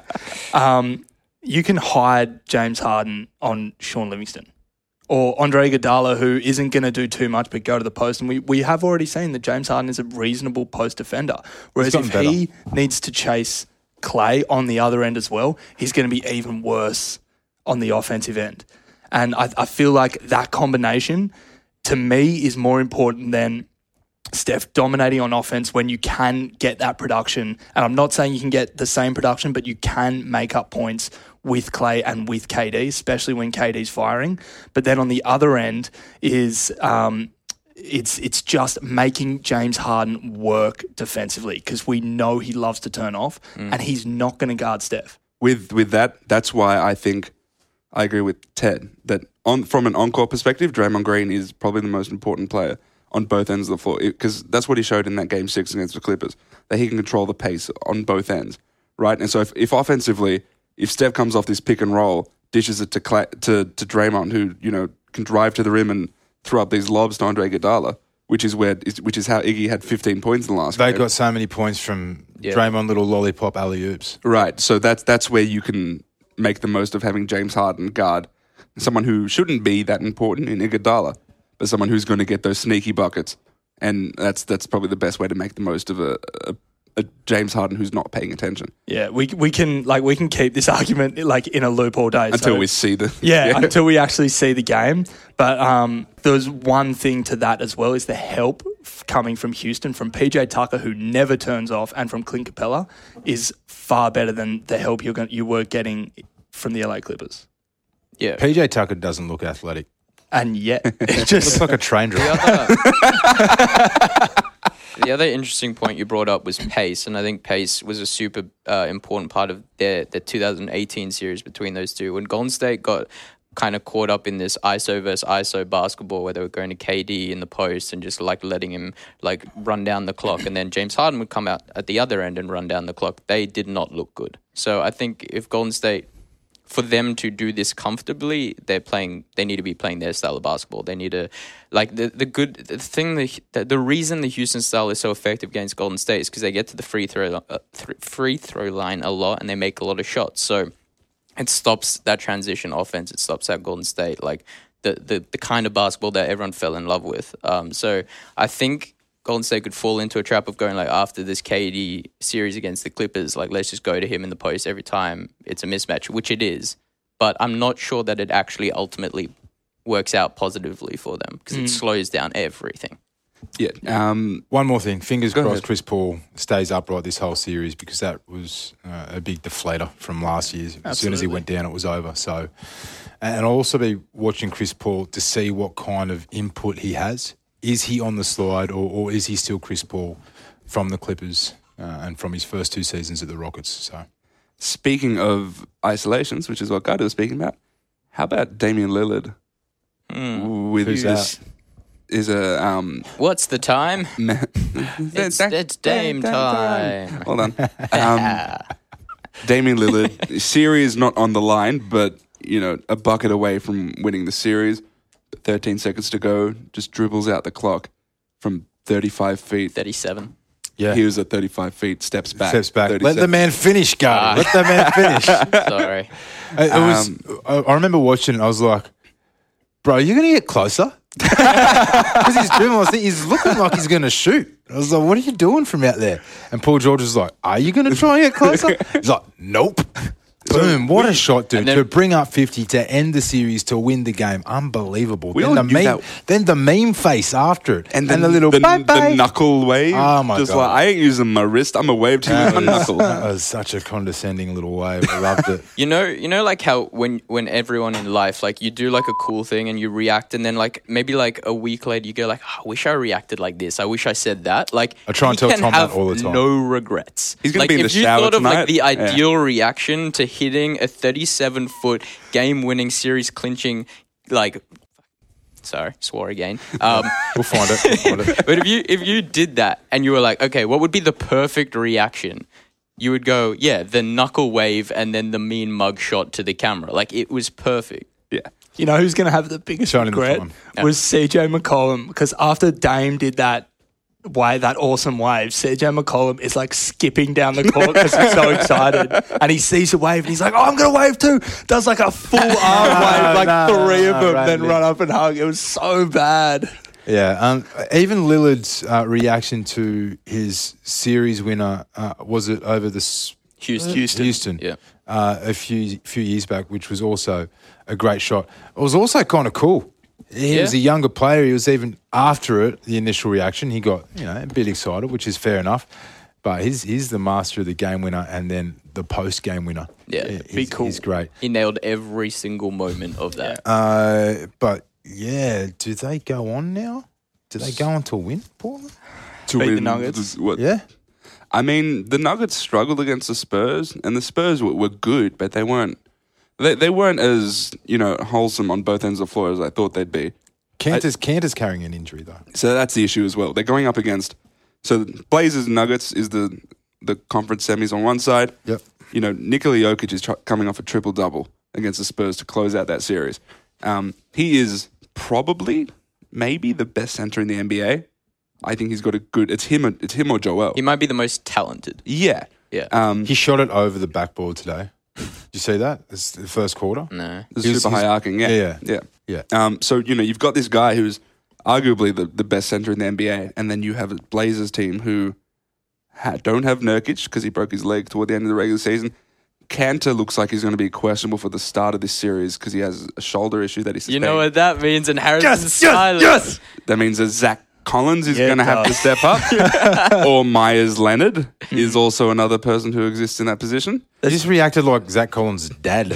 um, you can hide James Harden on Sean Livingston or Andre Iguodala, who isn't going to do too much but go to the post. And we, we have already seen that James Harden is a reasonable post defender. Whereas if gotten he needs to chase Klay on the other end as well, he's going to be even worse on the offensive end. And I, I feel like that combination, to me, is more important than Steph dominating on offense when you can get that production. And I'm not saying you can get the same production, but you can make up points with Clay and with K D, especially when K D's firing. But then on the other end is um, it's it's just making James Harden work defensively, because we know he loves to turn off mm. and he's not going to guard Steph. With with that, that's why I think I agree with Ted that on from an on-court perspective, Draymond Green is probably the most important player on both ends of the floor, because that's what he showed in that game six against the Clippers, that he can control the pace on both ends, right? And so if, if offensively, if Steph comes off this pick and roll, dishes it to Cla- to to Draymond, who you know can drive to the rim and throw up these lobs to Andre Iguodala, which is where which is how Iggy had fifteen points in the last They game. got so many points from yeah. Draymond little lollipop alley-oops. Right, so that's that's where you can make the most of having James Harden guard someone who shouldn't be that important in Iguodala, but someone who's going to get those sneaky buckets, and that's that's probably the best way to make the most of a, a, a James Harden who's not paying attention. Yeah, we we can like we can keep this argument like in a loop all day until so, we see the yeah, yeah until we actually see the game. But um, there's one thing to that as well, is the help f- coming from Houston, from P J Tucker, who never turns off, and from Clint Capella is far better than the help you're going you were getting from the L A Clippers. Yeah, P J Tucker doesn't look athletic. And yet, it just looks like a train driver. The other, the other interesting point you brought up was pace, and I think pace was a super uh, important part of their, their two thousand eighteen series between those two. When Golden State got kind of caught up in this I S O versus I S O basketball, where they were going to K D in the post and just like letting him like run down the clock, and then James Harden would come out at the other end and run down the clock, they did not look good. So I think if Golden State, for them to do this comfortably, they're playing. They need to be playing their style of basketball. They need to, like the the good the thing. The the reason the Houston style is so effective against Golden State is because they get to the free throw uh, th- free throw line a lot, and they make a lot of shots. So it stops that transition offense. It stops that Golden State, like the the the kind of basketball that everyone fell in love with. Um, so I think Golden State could fall into a trap of going like, after this K D series against the Clippers, like let's just go to him in the post every time it's a mismatch, which it is. But I'm not sure that it actually ultimately works out positively for them, because mm. it slows down everything. Yeah. Um, One more thing. Fingers Go crossed ahead. Chris Paul stays upright this whole series, because that was uh, a big deflator from last year. As Absolutely. soon as he went down, it was over. So, and I'll also be watching Chris Paul to see what kind of input he has. Is he on the slide, or, or is he still Chris Paul from the Clippers uh, and from his first two seasons at the Rockets? So, speaking of isolations, which is what Gado was speaking about, how about Damian Lillard? Mm. With Who's this is a um. What's the time? Ma- It's, it's Dame time. Hold on. Um, Damian Lillard, series not on the line, but you know, a bucket away from winning the series. thirteen seconds to go, just dribbles out the clock from thirty-five feet. thirty-seven. yeah. He was at thirty-five feet, steps back. Steps back. Let thirty-seven. the man finish, Gardy. Ah. Let the man finish. Sorry. It was. Um, I I remember watching it. I was like, "Bro, you're gonna get closer." Because he's dribbling, I was thinking, he's looking like he's gonna shoot. I was like, "What are you doing from out there?" And Paul George was like, "Are you gonna try and get closer?" He's like, "Nope." Boom! What a shot, dude! And then- to bring up fifty, to end the series, to win the game, unbelievable. We then all the knew meme, that- then the meme face after it, And, and, then the little the, bye bye. the knuckle wave. Oh, my just God. like I ain't using my wrist. I'm a wave to you with my knuckle. That was such a condescending little wave. I loved it. You know, you know, like how when when everyone in life, like you do like a cool thing and you react, and then like maybe like a week later you go like, oh, I wish I reacted like this. I wish I said that. Like I try and you tell can Tom that have all the time. no regrets. He's gonna like, be in if the you shower thought of like tonight. the Yeah. ideal reaction to hitting a thirty-seven foot game-winning, series-clinching, like, sorry, swore again. Um, We'll find it. We'll find it. but if you if you did that and you were like, okay, what would be the perfect reaction? You would go, yeah, the knuckle wave and then the mean mug shot to the camera. Like, it was perfect. Yeah. You know who's going to have the biggest Shine in the regret time. was C J McCollum, because after Dame did that way, that awesome wave, C J McCollum is like skipping down the court because he's so excited, and he sees a wave and he's like, "Oh, I'm going to wave too." Does like a full arm wave, like no, three no, of them, no, then right, run up and hug. It was so bad. Yeah, um, even Lillard's uh, reaction to his series winner, uh, was it over the s- Houston. Houston. Houston Yeah. uh, a few few years back, which was also a great shot. It was also kind of cool He Yeah. was a younger player. He was even after it, the initial reaction, he got you know a bit excited, which is fair enough. But he's he's the master of the game winner and then the post game winner. Yeah, he's, be cool. He's great. He nailed every single moment of that. Uh, but yeah, do they go on now? Do they go on to win, Portland? To Beat the win Nuggets. this- what- Yeah. I mean, the Nuggets struggled against the Spurs, and the Spurs were, were good, but they weren't. They they weren't as you know wholesome on both ends of the floor as I thought they'd be. Cantor's, Cantor's carrying an injury though. So that's the issue as well. They're going up against so Blazers and Nuggets is the the conference semis on one side. Yep. You know, Nikola Jokic is tr- coming off a triple double against the Spurs to close out that series. Um, he is probably maybe the best center in the N B A. I think he's got a good. It's him. It's him or Joel. He might be the most talented. Yeah. Yeah. Um, He shot it over the backboard today. Did you see that? It's the first quarter. No. the He was- super high he's- arcing. Yeah. yeah, Yeah. Yeah. Um, so, you know, you've got this guy who's arguably the, the best center in the N B A, and then you have a Blazers team who ha- don't have Nurkic because he broke his leg toward the end of the regular season. Cantor looks like he's going to be questionable for the start of this series because he has a shoulder issue that he sustained. You know what that means? And Harrison's Yes, yes, silent. yes! That means that Zach Collins is Yeah, going to it have to does. step up, or Myers Leonard is also another person who exists in that position. They just reacted like Zach Collins' dad.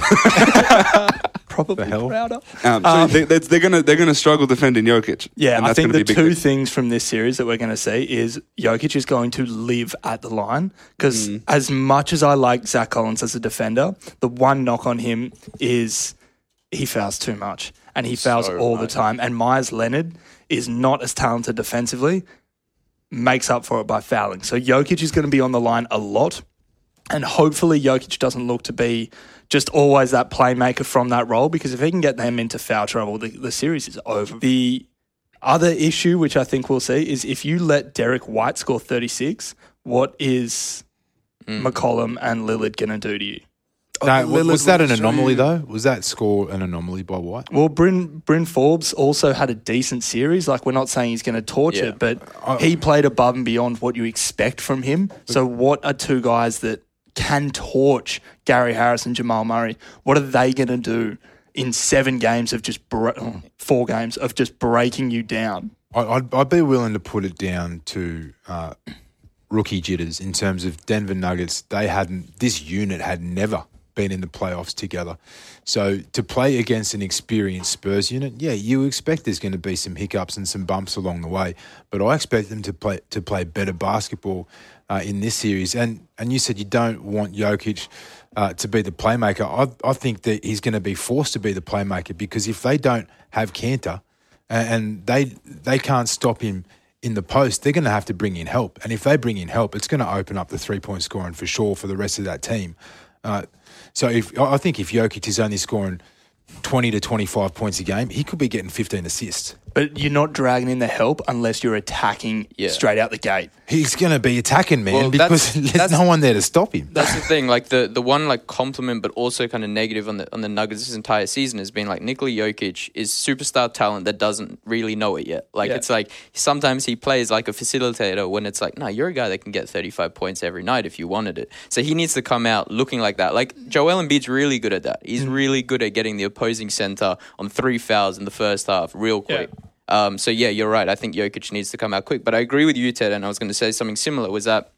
Probably hell? prouder. Um, so Um, they, they, they're going to they're going to struggle defending Jokic. Yeah, and I that's think gonna the be a big two thing. things from this series that we're going to see is Jokic is going to live at the line because Mm. as much as I like Zach Collins as a defender, the one knock on him is he fouls too much and he fouls So all the much. time. And Myers Leonard is not as talented defensively, makes up for it by fouling. So Jokic is going to be on the line a lot. And hopefully Jokic doesn't look to be just always that playmaker from that role because if he can get them into foul trouble, the, the series is over. The other issue, which I think we'll see, is if you let Derek White score thirty-six, what is McCollum and Lillard going to do to you? No, Lillard was that an will show anomaly you- though? Was that score an anomaly by White? Well, Bryn, Bryn Forbes also had a decent series. Like, we're not saying he's going to torch Yeah. it, but he played above and beyond what you expect from him. So what are two guys that can torch Gary Harris and Jamal Murray? What are they going to do in seven games of just, bre- oh, four games of just breaking you down? I- I'd, I'd be willing to put it down to uh, rookie jitters in terms of Denver Nuggets. They hadn't, this unit had never been in the playoffs together. So to play against an experienced Spurs unit, yeah, you expect there's going to be some hiccups and some bumps along the way. But I expect them to play to play better basketball uh, in this series. And and you said you don't want Jokic uh, to be the playmaker. I, I think that he's going to be forced to be the playmaker because if they don't have Cantor and, and they they can't stop him in the post, they're going to have to bring in help. And if they bring in help, it's going to open up the three-point scoring for sure for the rest of that team. Uh, so if I think if Jokic is only scoring twenty to twenty-five points a game, he could be getting fifteen assists. But you're not dragging in the help unless you're attacking Yeah. straight out the gate. He's going to be attacking, man, Well, because that's- there's that's- no one there to stop him. That's the thing. Like the, the one like compliment, but also kind of negative on the on the Nuggets this entire season has been like Nikola Jokic is superstar talent that doesn't really know it yet. Like Yeah. it's like sometimes he plays like a facilitator when it's like, no, you're a guy that can get thirty-five points every night if you wanted it. So he needs to come out looking like that. Like Joel Embiid's really good at that. He's really good at getting the opposing center on three fouls in the first half real quick. Um, so yeah, you're right. I think Jokic needs to come out quick. But I agree with you, Ted, and I was going to say something similar. Was that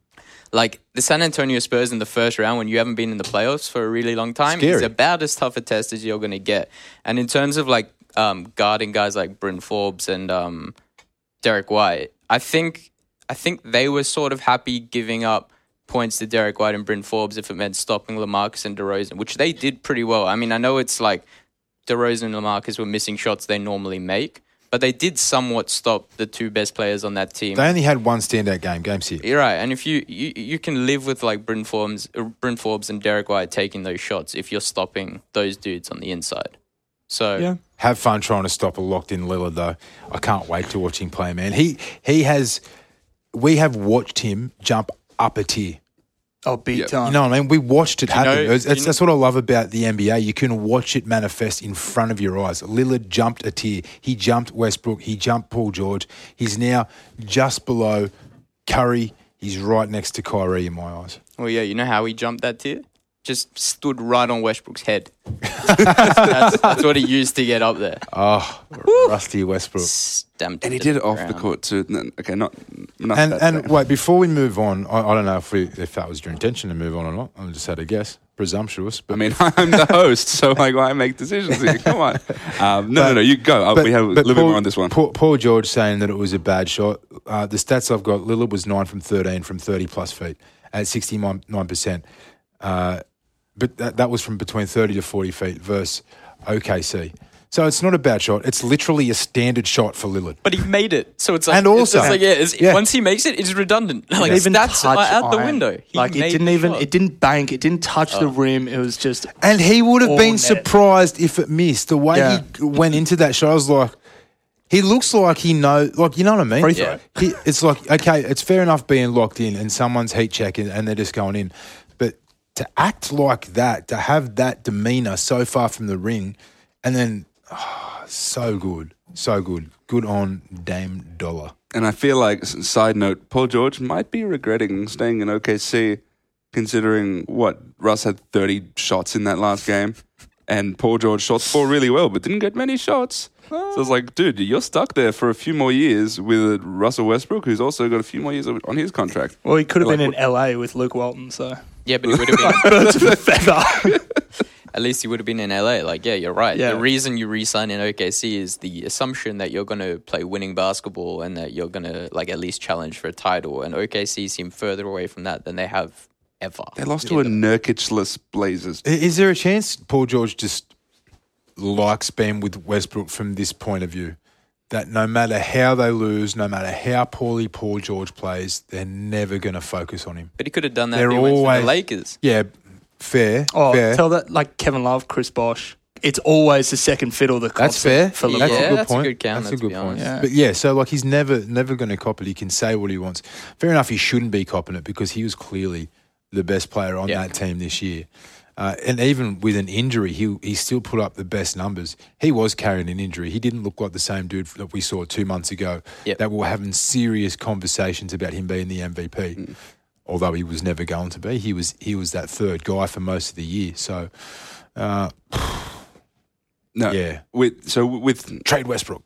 like the San Antonio Spurs in the first round when you haven't been in the playoffs for a really long time Scary. is about as tough a test as you're going to get. And in terms of like um, guarding guys like Bryn Forbes and um, Derek White, I think I think they were sort of happy giving up points to Derek White and Bryn Forbes if it meant stopping LaMarcus and DeRozan, which they did pretty well. I mean, I know it's like DeRozan and LaMarcus were missing shots they normally make, but they did somewhat stop the two best players on that team. They only had one standout game, game six. You're right, and if you, you you can live with like Bryn Forbes, uh, Bryn Forbes and Derek White taking those shots if you're stopping those dudes on the inside. So Yeah. Have fun trying to stop a locked-in Lillard, though. I can't wait to watch him play, man. He he has. We have watched him jump up a tier. Oh, big Yeah. time. You know what I mean? We watched it happen. know- It's- it's- you know- that's what I love about the N B A. You can watch it manifest in front of your eyes. Lillard jumped a tier. He jumped Westbrook. He jumped Paul George. He's now just below Curry. He's right next to Kyrie in my eyes. well, yeah, you know how he jumped that tier? Just stood right on Westbrook's head. that's, that's what he used to get up there. Oh, Rusty Westbrook. Stamped And he into did it the off the ground. court too. No, Okay, not, not And that and bad. wait, before we move on, I, I don't know if we if that was your intention to move on or not. I just had a guess, presumptuous. But I mean, I'm the host, so like I make decisions here. Come on. Um, no, no, no. You go. Uh, But- we have a but little bit Paul- more on this one. Paul, Paul George saying that it was a bad shot. Uh, the stats I've got: Lillard was nine from thirteen from thirty plus feet at sixty-nine percent. Uh, but that, that was from between thirty to forty feet versus O K C. So it's not a bad shot. It's literally a standard shot for Lillard. But he made it, so it's like And also- it's just like yeah, it's, Yeah. once he makes it, it's redundant. Like Didn't even that's touch out the iron. window. He Like it made didn't the even, shot. it didn't bank, it didn't touch the rim. It was just And he would have All been net. surprised if it missed. The way Yeah. he went into that shot, I was like, he looks like he knows, like, you know what I mean? Free throw. Yeah. He, it's like, okay, it's fair enough being locked in and someone's heat checking and they're just going in. But to act like that, to have that demeanor so far from the ring, and then, oh, so good, so good. Good on Dame Dollar. And I feel like, s- side note, Paul George might be regretting staying in O K C, considering what Russ had thirty shots in that last game, and Paul George shot the ball really well, but didn't get many shots. So it's like, dude, you're stuck there for a few more years with Russell Westbrook, who's also got a few more years on his contract. well, he could have Like, been in L A with Luke Walton. So yeah, but he would have been. birds of a feather. At least he would have been in L A. Like, yeah, you're right. Yeah. The reason you re-sign in O K C is the assumption that you're going to play winning basketball and that you're going to like at least challenge for a title. And O K C seem further away from that than they have ever. They lost to a Nurkic-less Blazers. I- Is there a chance Paul George just likes being with Westbrook from this point of view? That no matter how they lose, no matter how poorly Paul George plays, they're never going to focus on him. But he could have done that They're if he went to always- the Lakers. Yeah, fair. Oh, fair. tell that like Kevin Love, Chris Bosh. It's always the second fiddle. The That's constant fair. for Yeah, LeBron. That's a good that's a point. good count, That's a to good be point. honest. Yeah. But yeah, so like he's never never going to cop it. He can say what he wants. Fair enough. He shouldn't be copping it because he was clearly the best player on Yeah. that team this year. Uh, and even with an injury, he he still put up the best numbers. He was carrying an injury. He didn't look like the same dude that we saw two months ago. Yep. That were having serious conversations about him being the M V P. Mm. Although he was never going to be, he was he was that third guy for most of the year. So, uh, No, Yeah. With so with trade Westbrook.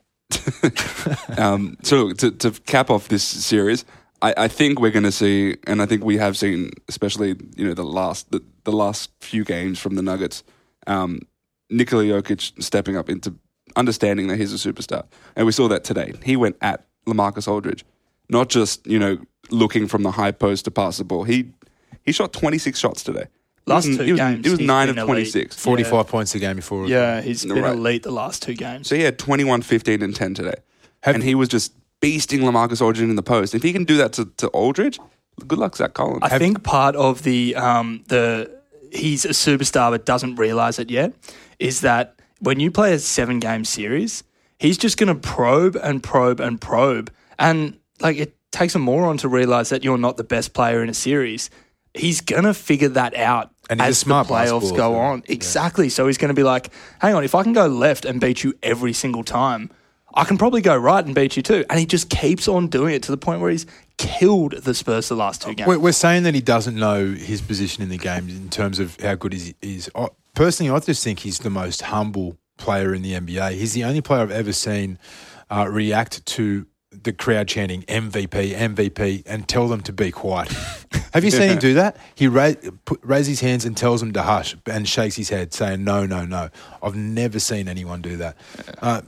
um, so look, to, to cap off this series, I, I think we're going to see, and I think we have seen, especially you know the last the, the last few games from the Nuggets, um, Nikola Jokic stepping up into understanding that he's a superstar, and we saw that today. He went at LaMarcus Aldridge, not just you know looking from the high post to pass the ball. He he shot twenty-six shots today. Last He was- two he was, games, He was he's nine of been elite. twenty-six. forty-five points a game before. Yeah, he's been Right. elite the last two games. So he had twenty-one, fifteen, and ten today. Have- and he was just beasting LaMarcus Aldridge in the post. If he can do that to, to Aldridge, good luck, Zach Collins. I think part of the um, the he's a superstar but doesn't realize it yet is that when you play a seven game series, he's just going to probe and probe and probe, and like it takes a moron to realize that you're not the best player in a series. He's gonna figure that out And he's a as smart the playoffs basketball go player. on. Exactly. So he's going to be like, "Hang on, if I can go left and beat you every single time, I can probably go right and beat you too." And he just keeps on doing it to the point where he's killed the Spurs the last two games. We're, we're saying that he doesn't know his position in the game in terms of how good he is. I, personally, I just think he's the most humble player in the N B A. He's the only player I've ever seen uh, react to the crowd chanting M V P, M V P, and tell them to be quiet. Have you seen him do that? He ra- put, raises his hands and tells them to hush and shakes his head saying, no, no, no. I've never seen anyone do that. Uh,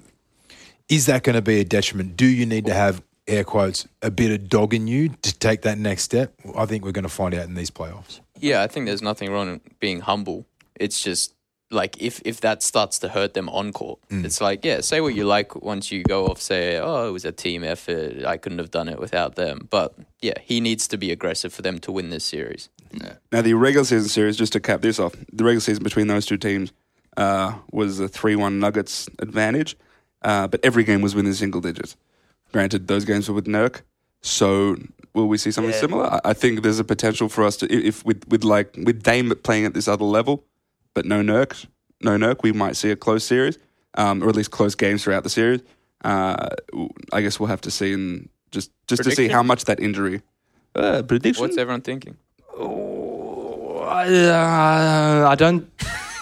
is that going to be a detriment? Do you need to have, air quotes, a bit of dog in you to take that next step? I think we're going to find out in these playoffs. Yeah, I think there's nothing wrong in being humble. It's just like if, if that starts to hurt them on court, Mm. it's like, yeah, say what you like once you go off, say, oh, it was a team effort. I couldn't have done it without them. But yeah, he needs to be aggressive for them to win this series. Now, the regular season series, just to cap this off, the regular season between those two teams uh, was a three one Nuggets advantage, uh, but every game was within single digits. Granted, those games were with Nurk, so will we see something Yeah. similar? I- I think there's a potential for us to, i- if with, with like with Dame playing at this other level, but no Nurk, no Nurk, we might see a close series, um, or at least close games throughout the series. Uh, I guess we'll have to see in just just to see Prediction? how much that injury. Uh, prediction? What's everyone thinking? Oh, I, uh, I don't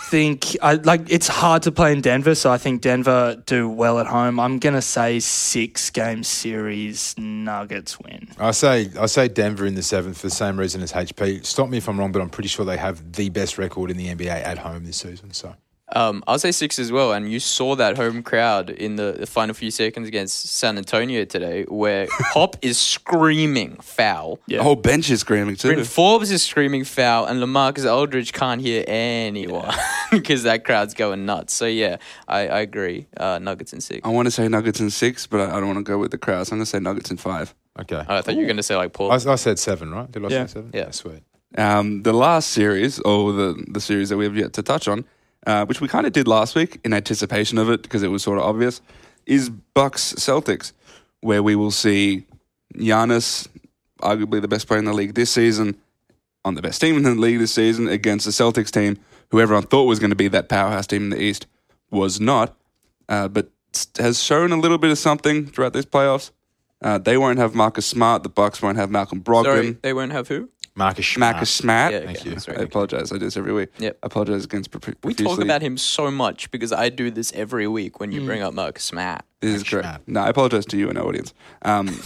think I like it's hard to play in Denver, so I think Denver do well at home. I'm gonna say six game series, Nuggets win. I say I say Denver in the seventh for the same reason as H P. Stop me if I'm wrong, but I'm pretty sure they have the best record in the N B A at home this season. So Um, I'll say six as well. And you saw that home crowd in the, the final few seconds against San Antonio today, where Pop is screaming foul. Yeah. The whole bench is screaming too. Bryn Forbes is screaming foul, and LaMarcus Aldridge can't hear anyone because that crowd's going nuts. So yeah, I, I agree. Uh, Nuggets in six. I want to say Nuggets in six, but I, I don't want to go with the crowd. So I'm going to say Nuggets in five. okay, Oh, I thought you were going to say like Paul. I, I said seven, right? Did I Yeah. say seven? Yeah. Sweet. Um, the last series, or the, the series that we have yet to touch on, uh, which we kind of did last week in anticipation of it because it was sort of obvious, is Bucks Celtics, where we will see Giannis, arguably the best player in the league this season, on the best team in the league this season, against the Celtics team, who everyone thought was going to be that powerhouse team in the East, was not, uh, but has shown a little bit of something throughout these playoffs. Uh, they won't have Marcus Smart. The Bucks won't have Malcolm Brogdon. Sorry, they won't have who? Marcus Smart. Marcus Smart. Yeah, Thank okay, you. that's I right. apologize. I do this every week. Yep. I apologize against pro- We profusely. talk about him so much because I do this every week when you bring up Marcus Smart. This is Marcus correct. Smart. No, I apologize to you and our audience. Um,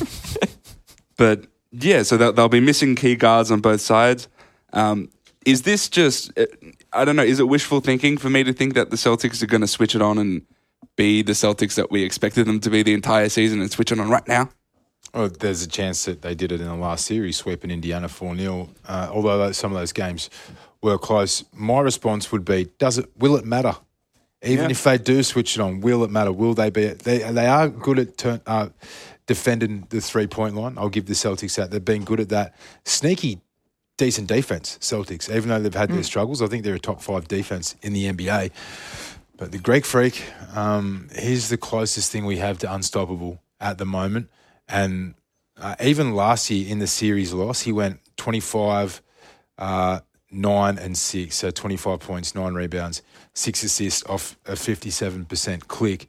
but yeah, so they'll, they'll be missing key guards on both sides. Um, is this just, uh, I don't know, is it wishful thinking for me to think that the Celtics are going to switch it on and be the Celtics that we expected them to be the entire season and switch it on right now? Well, there's a chance that they did it in the last series, sweeping Indiana four nil. Uh, although those, some of those games were close, my response would be: Does it? Will it matter? Even Yeah. if they do switch it on, will it matter? Will they be? They they are good at turn, uh, defending the three point line. I'll give the Celtics that. They've been good at that. Sneaky, decent defense. Celtics, even though they've had their struggles, I think they're a top five defense in the N B A. But the Greek Freak, um, he's the closest thing we have to unstoppable at the moment. And uh, even last year in the series loss, he went twenty-five, uh, nine, and six. So twenty-five points, nine rebounds, six assists off a fifty-seven percent click.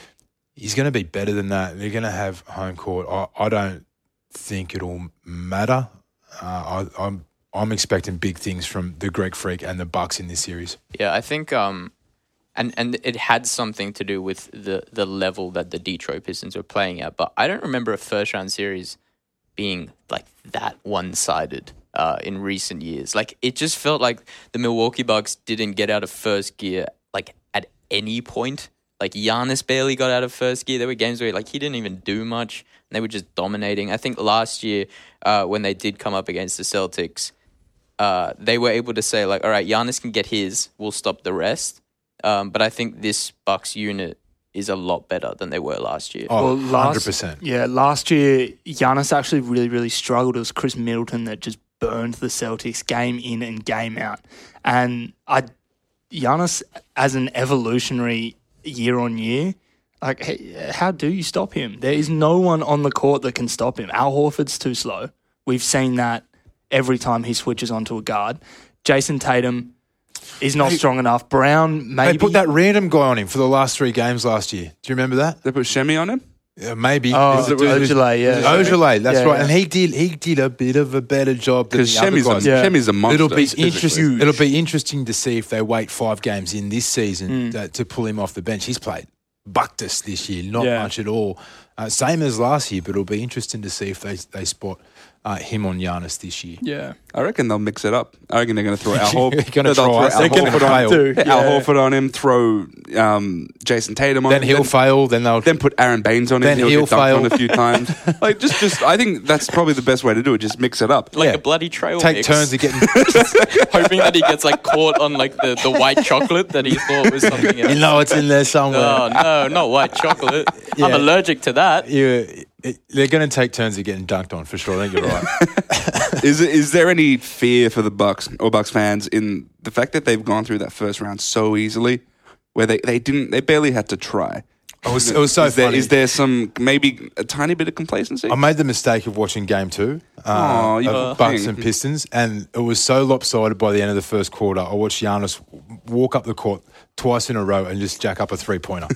He's going to be better than that. They're going to have home court. I, I don't think it'll matter. Uh, I, I'm I'm expecting big things from the Greek Freak and the Bucks in this series. Yeah, I think, um, and and it had something to do with the the level that the Detroit Pistons were playing at. But I don't remember a first round series being like that one sided uh, in recent years. Like it just felt like the Milwaukee Bucks didn't get out of first gear like at any point. Like Giannis barely got out of first gear. There were games where like he didn't even do much, and they were just dominating. I think last year uh, when they did come up against the Celtics, uh, they were able to say like, all right, Giannis can get his, we'll stop the rest. Um, but I think this Bucks unit is a lot better than they were last year. Oh, Well, one last- hundred percent. Yeah, last year Giannis actually really, really struggled. It was Chris Middleton that just burned the Celtics game in and game out. And I, Giannis as an evolutionary year on year, like hey, how do you stop him? There is no one on the court that can stop him. Al Horford's too slow. We've seen that every time he switches onto a guard. Jason Tatum is not Hey, strong enough. Brown maybe They put that random guy on him for the last three games last year. Do you remember that? They put Shemi on him? Yeah, maybe. Oh, Was it- Ojale, yeah. Ojale, that's Yeah, right. yeah. And he did he did a bit of a better job than Because the other Shemi's, guys. a, Yeah. Shemi's a monster. It'll be physically. interesting. It'll be interesting to see if they wait five games in this season Mm. to, to pull him off the bench. He's played bucked us this year, not Yeah. much at all. Uh, same as last year, but it'll be interesting to see if they they spot uh, him on Giannis this year. Yeah. I reckon they'll mix it up. I reckon they're going to throw Al Horford. You're gonna they'll try. throw They're Al gonna Horford on fail. too. Yeah, Al Yeah. Horford on him. Throw um, Jason Tatum on Then him. he'll fail. Then they'll. Then put Aaron Baines on him. Then he'll, he'll get dunked fail. on a few times. Like just, just. I think that's probably the best way to do it. Just mix it up. Like yeah. a bloody trail take mix. turns of getting. hoping that he gets like caught on like the, the white chocolate that he thought was something else. you know it's in there somewhere. Oh no, not white chocolate. I'm Yeah. allergic to that. Yeah, it, they're going to take turns of getting dunked on for sure. I think you're right. Is it, is there any fear for the Bucks or Bucks fans in the fact that they've gone through that first round so easily, where they, they didn't they barely had to try? It was, it was so is there, funny. is there some maybe a tiny bit of complacency? I made the mistake of watching game two uh, Aw, you of poor Bucks thing. and Pistons, and it was so lopsided by the end of the first quarter. I watched Giannis walk up the court twice in a row and just jack up a three pointer.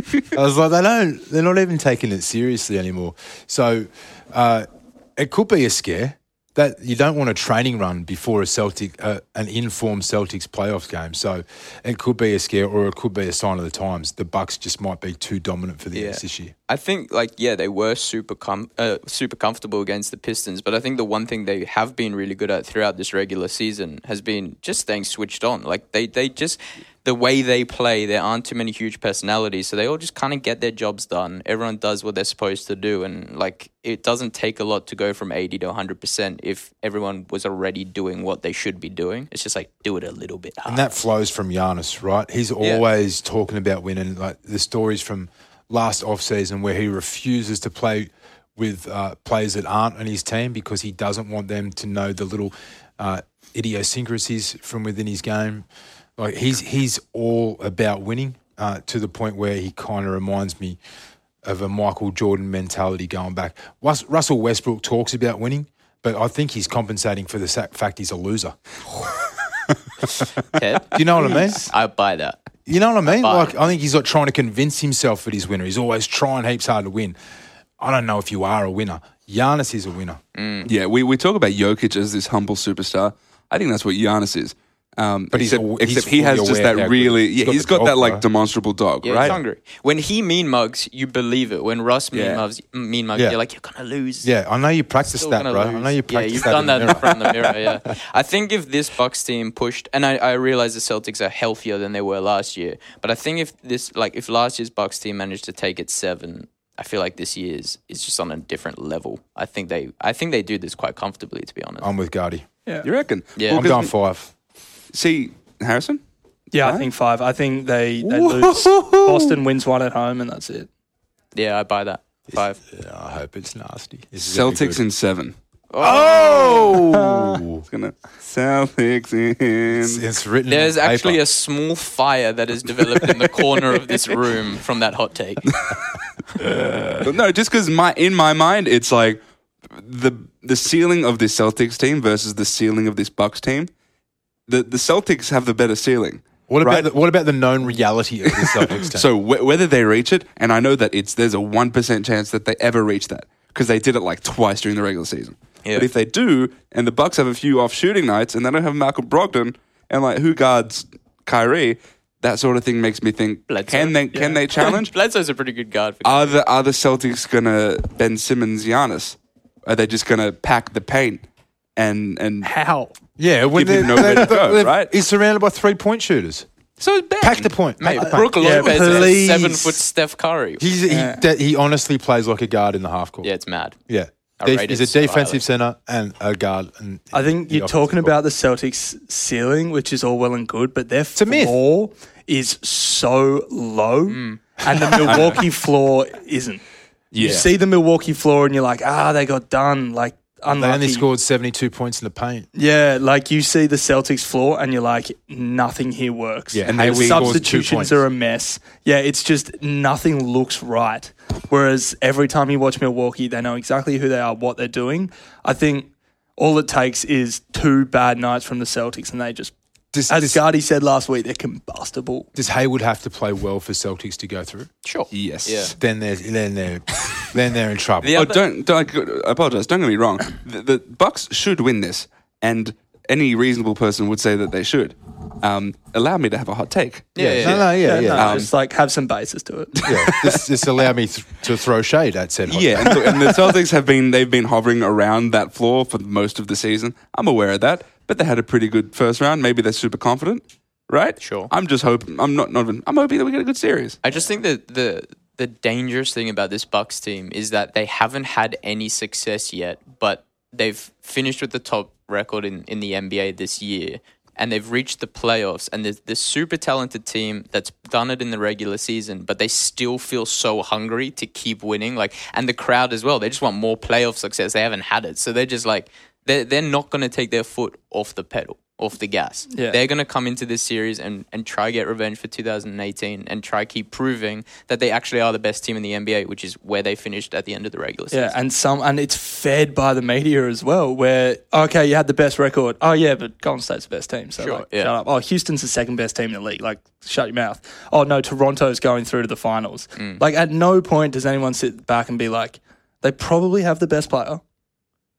I was like, they don't, they're not even taking it seriously anymore. So uh, it could be a scare. that you don't want a training run before a Celtic, uh, an informed Celtics playoffs game. So it could be a scare, or it could be a sign of the times. The Bucks just might be too dominant for the Yeah. East this year. I think, like, yeah, they were super com- uh, super comfortable against the Pistons, but I think the one thing they have been really good at throughout this regular season has been just staying switched on. Like, they, they just, the way they play, there aren't too many huge personalities, so they all just kind of get their jobs done. Everyone does what they're supposed to do, and, like, it doesn't take a lot to go from eighty to one hundred percent if everyone was already doing what they should be doing. It's just, like, do it a little bit harder. And that flows from Giannis, right? He's always talking about winning. Like the stories from last off-season where he refuses to play with uh, players that aren't on his team because he doesn't want them to know the little uh, idiosyncrasies from within his game. Like he's he's all about winning uh, to the point where he kind of reminds me of a Michael Jordan mentality going back. Rus- Russell Westbrook talks about winning, but I think he's compensating for the sa- fact he's a loser. Ted, Do you know what I mean? I buy that. You know what I mean? But- Like, I think he's like trying to convince himself that he's winner. He's always trying heaps hard to win. I don't know if you are a winner. Giannis is a winner. Yeah, we, we talk about Jokic as this humble superstar. I think that's what Giannis is. Um, But he's except, a- he's except he has fully just aware that how good really, he is. yeah, He's he's got got the that dog, like right? demonstrable dog, Yeah, right? he's hungry. When he mean mugs, you believe it. When Russ mean Yeah. mugs, mean mugs, Yeah. you're like, you're gonna lose. Yeah, I know you practiced Still that, gonna bro. I lose. know you Yeah, practiced you've that. done in that the in mirror. front of the mirror. Yeah, I think if this Bucks team pushed, and I, I realize the Celtics are healthier than they were last year, but I think if this, like, if last year's Bucks team managed to take it seven, I feel like this year's is just on a different level. I think they, I think they do this quite comfortably, to be honest. I'm with Gardy. Yeah. You reckon? Yeah. Well, I'm 'cause going we- five. See, Harrison? Yeah, I Right? think five. I think they, they lose. Boston wins one at home, and that's it. Yeah, I buy that. Five. Yeah, I hope it's nasty. This is gonna be Celtics good. in seven. Oh! It's gonna Celtics in. it's, it's written. There's on paper. actually a small fire that has developed in the corner of this room from that hot take. But no, just because my in my mind it's like the the ceiling of this Celtics team versus the ceiling of this Bucks team. The the Celtics have the better ceiling. What about right? the, what about the known reality of the Celtics team? So wh- whether they reach it, and I know that it's there's a one percent chance that they ever reach that because they did it like twice during the regular season. Yeah. But if they do, and the Bucks have a few off shooting nights, and they don't have Malcolm Brogdon, and like who guards Kyrie, that sort of thing makes me think: Bledsoe. can they can they challenge? Bledsoe's a pretty good guard. For Are the are the Celtics gonna Ben Simmons Giannis? Are they just gonna pack the paint and and How? yeah, when give him they're- nowhere to they're- go, they're- right? He's surrounded by three point shooters. so it's bad. Pack the point. Pack Mate, the Brook point. Yeah, Lopez is a please. seven foot Steph Curry. He's, he, Yeah. that- he honestly plays like a guard in the half court. Yeah, it's mad. Yeah. I Def- rate he's it a so defensive highly. center and a guard. And I think the you're offensive talking court. about the Celtics ceiling, which is all well and good, but their a myth. floor is so low, Mm. and the Milwaukee floor isn't. You Yeah. see the Milwaukee floor, and you're like, ah, they got done. Like, They unlucky. only scored seventy-two points in the paint. Yeah, like you see the Celtics floor, and you're like, nothing here works. Yeah, and Hayward the scores two substitutions points. are a mess. Yeah, it's just nothing looks right. Whereas every time you watch Milwaukee, they know exactly who they are, what they're doing. I think all it takes is two bad nights from the Celtics, and they just, Does, as does, Gardy said last week, they're combustible. does Hayward have to play well for Celtics to go through? Sure. Yes. Yeah. Then they're then they're then they're in trouble. The Oh, other- don't don't I apologize. Don't get me wrong. The, the Bucks should win this, and any reasonable person would say that they should. Um, allow me to have a hot take. Yeah, yeah, no, no, yeah, no, yeah. Um, just like have some basis to it. yeah. This this allowed me th- to throw shade at said. hot Yeah, and, look, and the Celtics have been they've been hovering around that floor for most of the season. I'm aware of that, but they had a pretty good first round. Maybe they're super confident, right? Sure. I'm just hoping. I'm not not even. I'm hoping that we get a good series. I just think that the the dangerous thing about this Bucks team is that they haven't had any success yet, but they've finished with the top record in, in the N B A this year, and they've reached the playoffs, and there's this super talented team that's done it in the regular season, but they still feel so hungry to keep winning. Like, and the crowd as well, they just want more playoff success. They haven't had it, so they're just like they're they're not going to take their foot off the pedal, off the gas. Yeah. They're going to come into this series and, and try get revenge for two thousand eighteen and try keep proving that they actually are the best team in the N B A, which is where they finished at the end of the regular season. Yeah, and some and it's fed by the media as well. Where okay, you had the best record. Oh yeah, but Golden State's the best team. So Sure, like, yeah. shut up. Oh, Houston's the second best team in the league. Like, shut your mouth. Oh no, Toronto's going through to the finals. Mm. Like, at no point does anyone sit back and be like, they probably have the best player.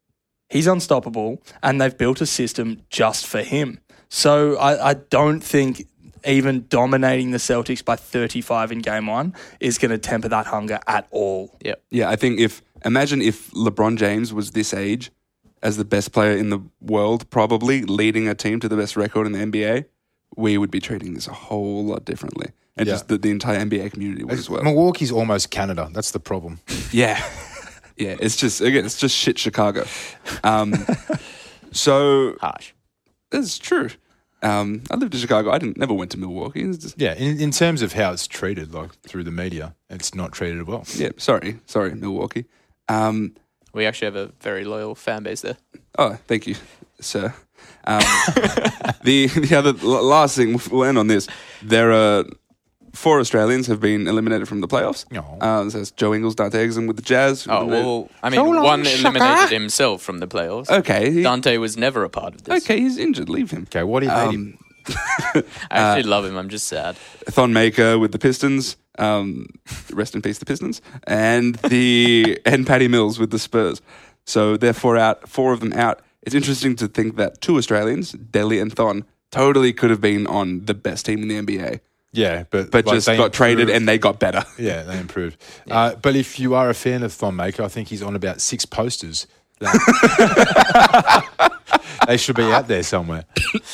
He's unstoppable, and they've built a system just for him. So I, I don't think even dominating the Celtics by thirty-five in game one is going to temper that hunger at all. Yep. Yeah, I think if imagine if LeBron James was this age as the best player in the world, probably leading a team to the best record in the N B A, we would be treating this a whole lot differently. And Yeah. just the, the entire N B A community would as well. Milwaukee's almost Canada. That's the problem. Yeah. Yeah, it's just, again, it's just shit Chicago. Um, so, Harsh. it's true. Um, I lived in Chicago. I didn't never went to Milwaukee. It's just, Yeah, in, in terms of how it's treated, like through the media, it's not treated well. yeah, sorry. Sorry, Milwaukee. Um, We actually have a very loyal fan base there. oh, thank you, sir. Um, the the other l- last thing, we'll end on this. There are four Australians have been eliminated from the playoffs. Oh. Uh, so that's Joe Ingles, Dante Exum with the Jazz. Oh, well, I mean, So long, one sucker. eliminated himself from the playoffs. Okay. he- Dante was never a part of this. okay, he's injured. Leave him. Okay, what do you hate him? Um, I actually love him. I'm just sad. Thon Maker with the Pistons. Um, rest in peace, the Pistons. And the and Patty Mills with the Spurs. So they're four out, four of them out. It's interesting to think that two Australians, Delhi and Thon, totally could have been on the best team in the N B A, Yeah, but but like, just they got traded improved. and they got better. Yeah, they improved. Uh, but if you are a fan of Thon Maker, I think he's on about six posters. That- they should be out there somewhere.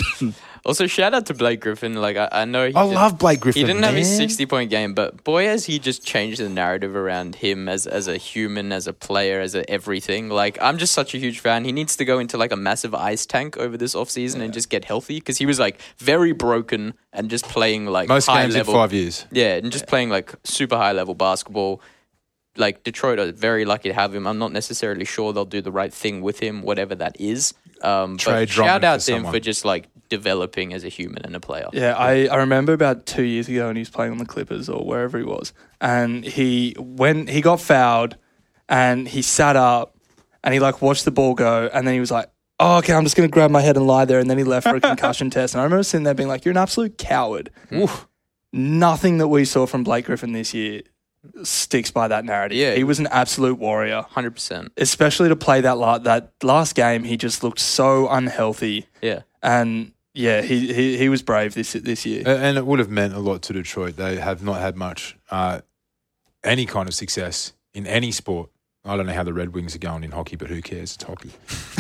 Also, shout out to Blake Griffin. Like, I, I know he I did- love Blake Griffin. He didn't have his man. sixty-point game, but boy, has he just changed the narrative around him as as a human, as a player, as a everything. Like, I'm just such a huge fan. He needs to go into like a massive ice tank over this offseason and just get healthy because he was like very broken and just playing like Most high games level. in five years. Yeah, and just playing like super high level basketball. Like, Detroit are very lucky to have him. I'm not necessarily sure they'll do the right thing with him, whatever that is. Um, Trade but shout Drummond out for to him someone. for just like developing as a human and a player. Yeah, I, I remember about two years ago when he was playing on the Clippers or wherever he was, and he when he got fouled, and he sat up, and he like watched the ball go, and then he was like, "Oh, okay, I'm just gonna grab my head and lie there," and then he left for a concussion test. And I remember sitting there being like, "You're an absolute coward." Oof. Nothing that we saw from Blake Griffin this year sticks by that narrative. Yeah. He was an absolute warrior. one hundred percent. Especially to play that la- that last game, he just looked so unhealthy, Yeah. and yeah, he he, he was brave this this year. A- And it would have meant a lot to Detroit. They have not had much, uh, any kind of success in any sport. I don't know how the Red Wings are going in hockey, but who cares? It's hockey.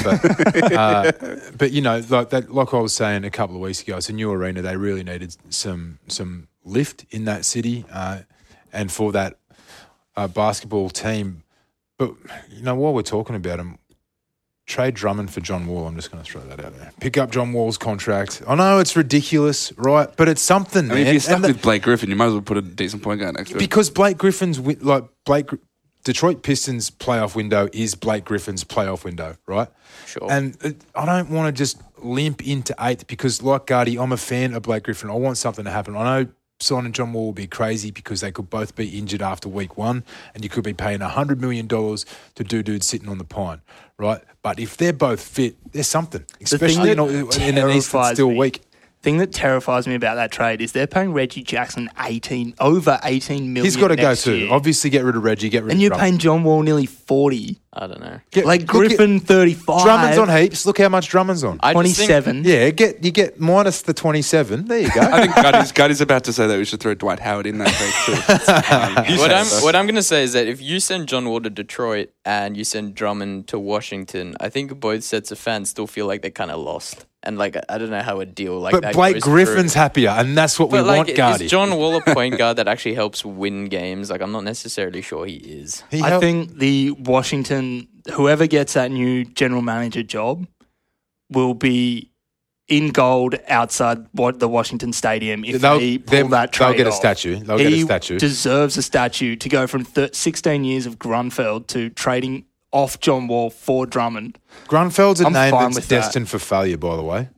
But, uh, but you know, like that, like I was saying a couple of weeks ago, it's a new arena. They really needed some some lift in that city, uh, and for that uh, basketball team. But you know, while we're talking about them, trade Drummond for John Wall. I'm just going to throw that out there. Pick up John Wall's contract. I know it's ridiculous, right? But it's something. I mean, if man. you're stuck And the- with Blake Griffin, you might as well put a decent point guard next to him. because Blake Griffin's wi- like Blake Detroit Pistons playoff window is Blake Griffin's playoff window, right? Sure. And it, I don't want to just limp into eighth because, like Gardy, I'm a fan of Blake Griffin. I want something to happen. I know signing John Wall will be crazy because they could both be injured after week one, and you could be paying one hundred million dollars to do dudes sitting on the pine, right? But if they're both fit, there's something, especially in, that in the East that's terrifies still me- weak. thing that terrifies me about that trade is they're paying Reggie Jackson eighteen over eighteen million. He's got to go next too. year. Obviously, get rid of Reggie, get rid and of you're Drummond. paying John Wall nearly forty. I don't know. Get- Like look at- Griffin thirty-five. Drummond's on heaps. Look how much Drummond's on. I just think- twenty-seven. Yeah, get you get minus the twenty-seven. There you go. I think Gutty's, Gutty's about to say that we should throw Dwight Howard in that trade too. You What say I'm so. what I'm gonna say is that if you send John Wall to Detroit and you send Drummond to Washington, I think both sets of fans still feel like they're kind of lost. And like I don't know how a deal like but that. Blake goes Griffin's through. happier, and that's what But we like, want, Gardy. is John Wall a point guard that actually helps win games? Like I'm not necessarily sure he is. He I helped- think the Washington, whoever gets that new general manager job, will be in gold outside what the Washington Stadium if they'll, they pull they'll- that they'll trade get a off. statue. They'll he get a statue. deserves a statue to go from th- sixteen years of Grunfeld to trading off John Wall for Drummond. Grunfeld's a I'm name fine that's with that. destined for failure, by the way.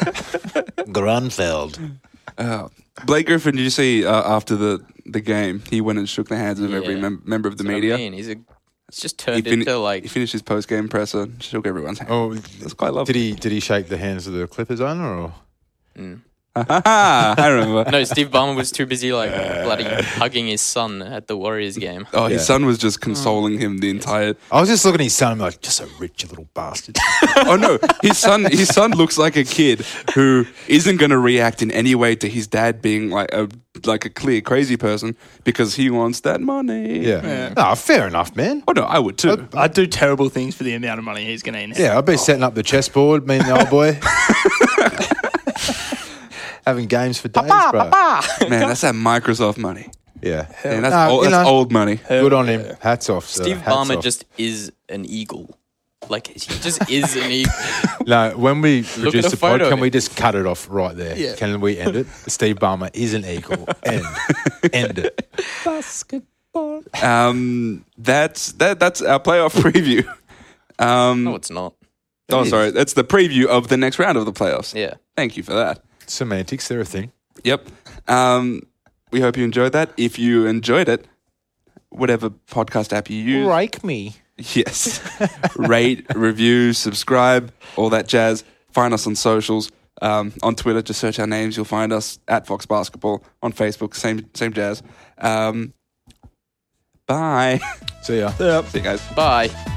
Grunfeld. Uh, Blake Griffin, did you see uh, after the, the game, he went and shook the hands of every Yeah. mem- member of the That's what media. I mean. He's a it's just He, turned fin- into like he finished his post game presser, shook everyone's hand. Oh, That's quite lovely. did he did he shake the hands of the Clippers owner? Or mm. I remember. No, Steve Ballmer was too busy like bloody hugging his son at the Warriors game. Oh, his Yeah. son was just consoling him the entire. I was just looking at his son and like, just so rich, you little bastard. Oh no, his son. His son looks like a kid who isn't going to react in any way to his dad being like a like a clear crazy person because he wants that money. Yeah. Yeah. No, fair enough, man. Oh no, I would too. I'd do terrible things for the amount of money he's going to inherit. Yeah, I'd be setting up the chessboard, me and the old boy. Having games for days, bro. Man, that's that Microsoft money. Yeah. Man, that's No, old, you that's know, old money. Good on him. Hats off. Sir. Steve Hats Ballmer off. just is an eagle. Like he just is an eagle. No, when we at produce the the pod, photo of can we it. just cut it off right there? Yeah. Can we end it? Steve Ballmer is an eagle. End. End it. Um, that's that. That's our playoff preview. Um, No, it's not. oh, is. sorry, that's the preview of the next round of the playoffs. Yeah. Thank you for that. Semantics, they're a thing. Yep. Um, we hope you enjoyed that. If you enjoyed it, whatever podcast app you use, Rake me. yes, rate, review, subscribe, all that jazz. Find us on socials. Um, on Twitter, just search our names. You'll find us at Fox Basketball. On Facebook, same same jazz. Um, bye. See ya. See you guys. Bye.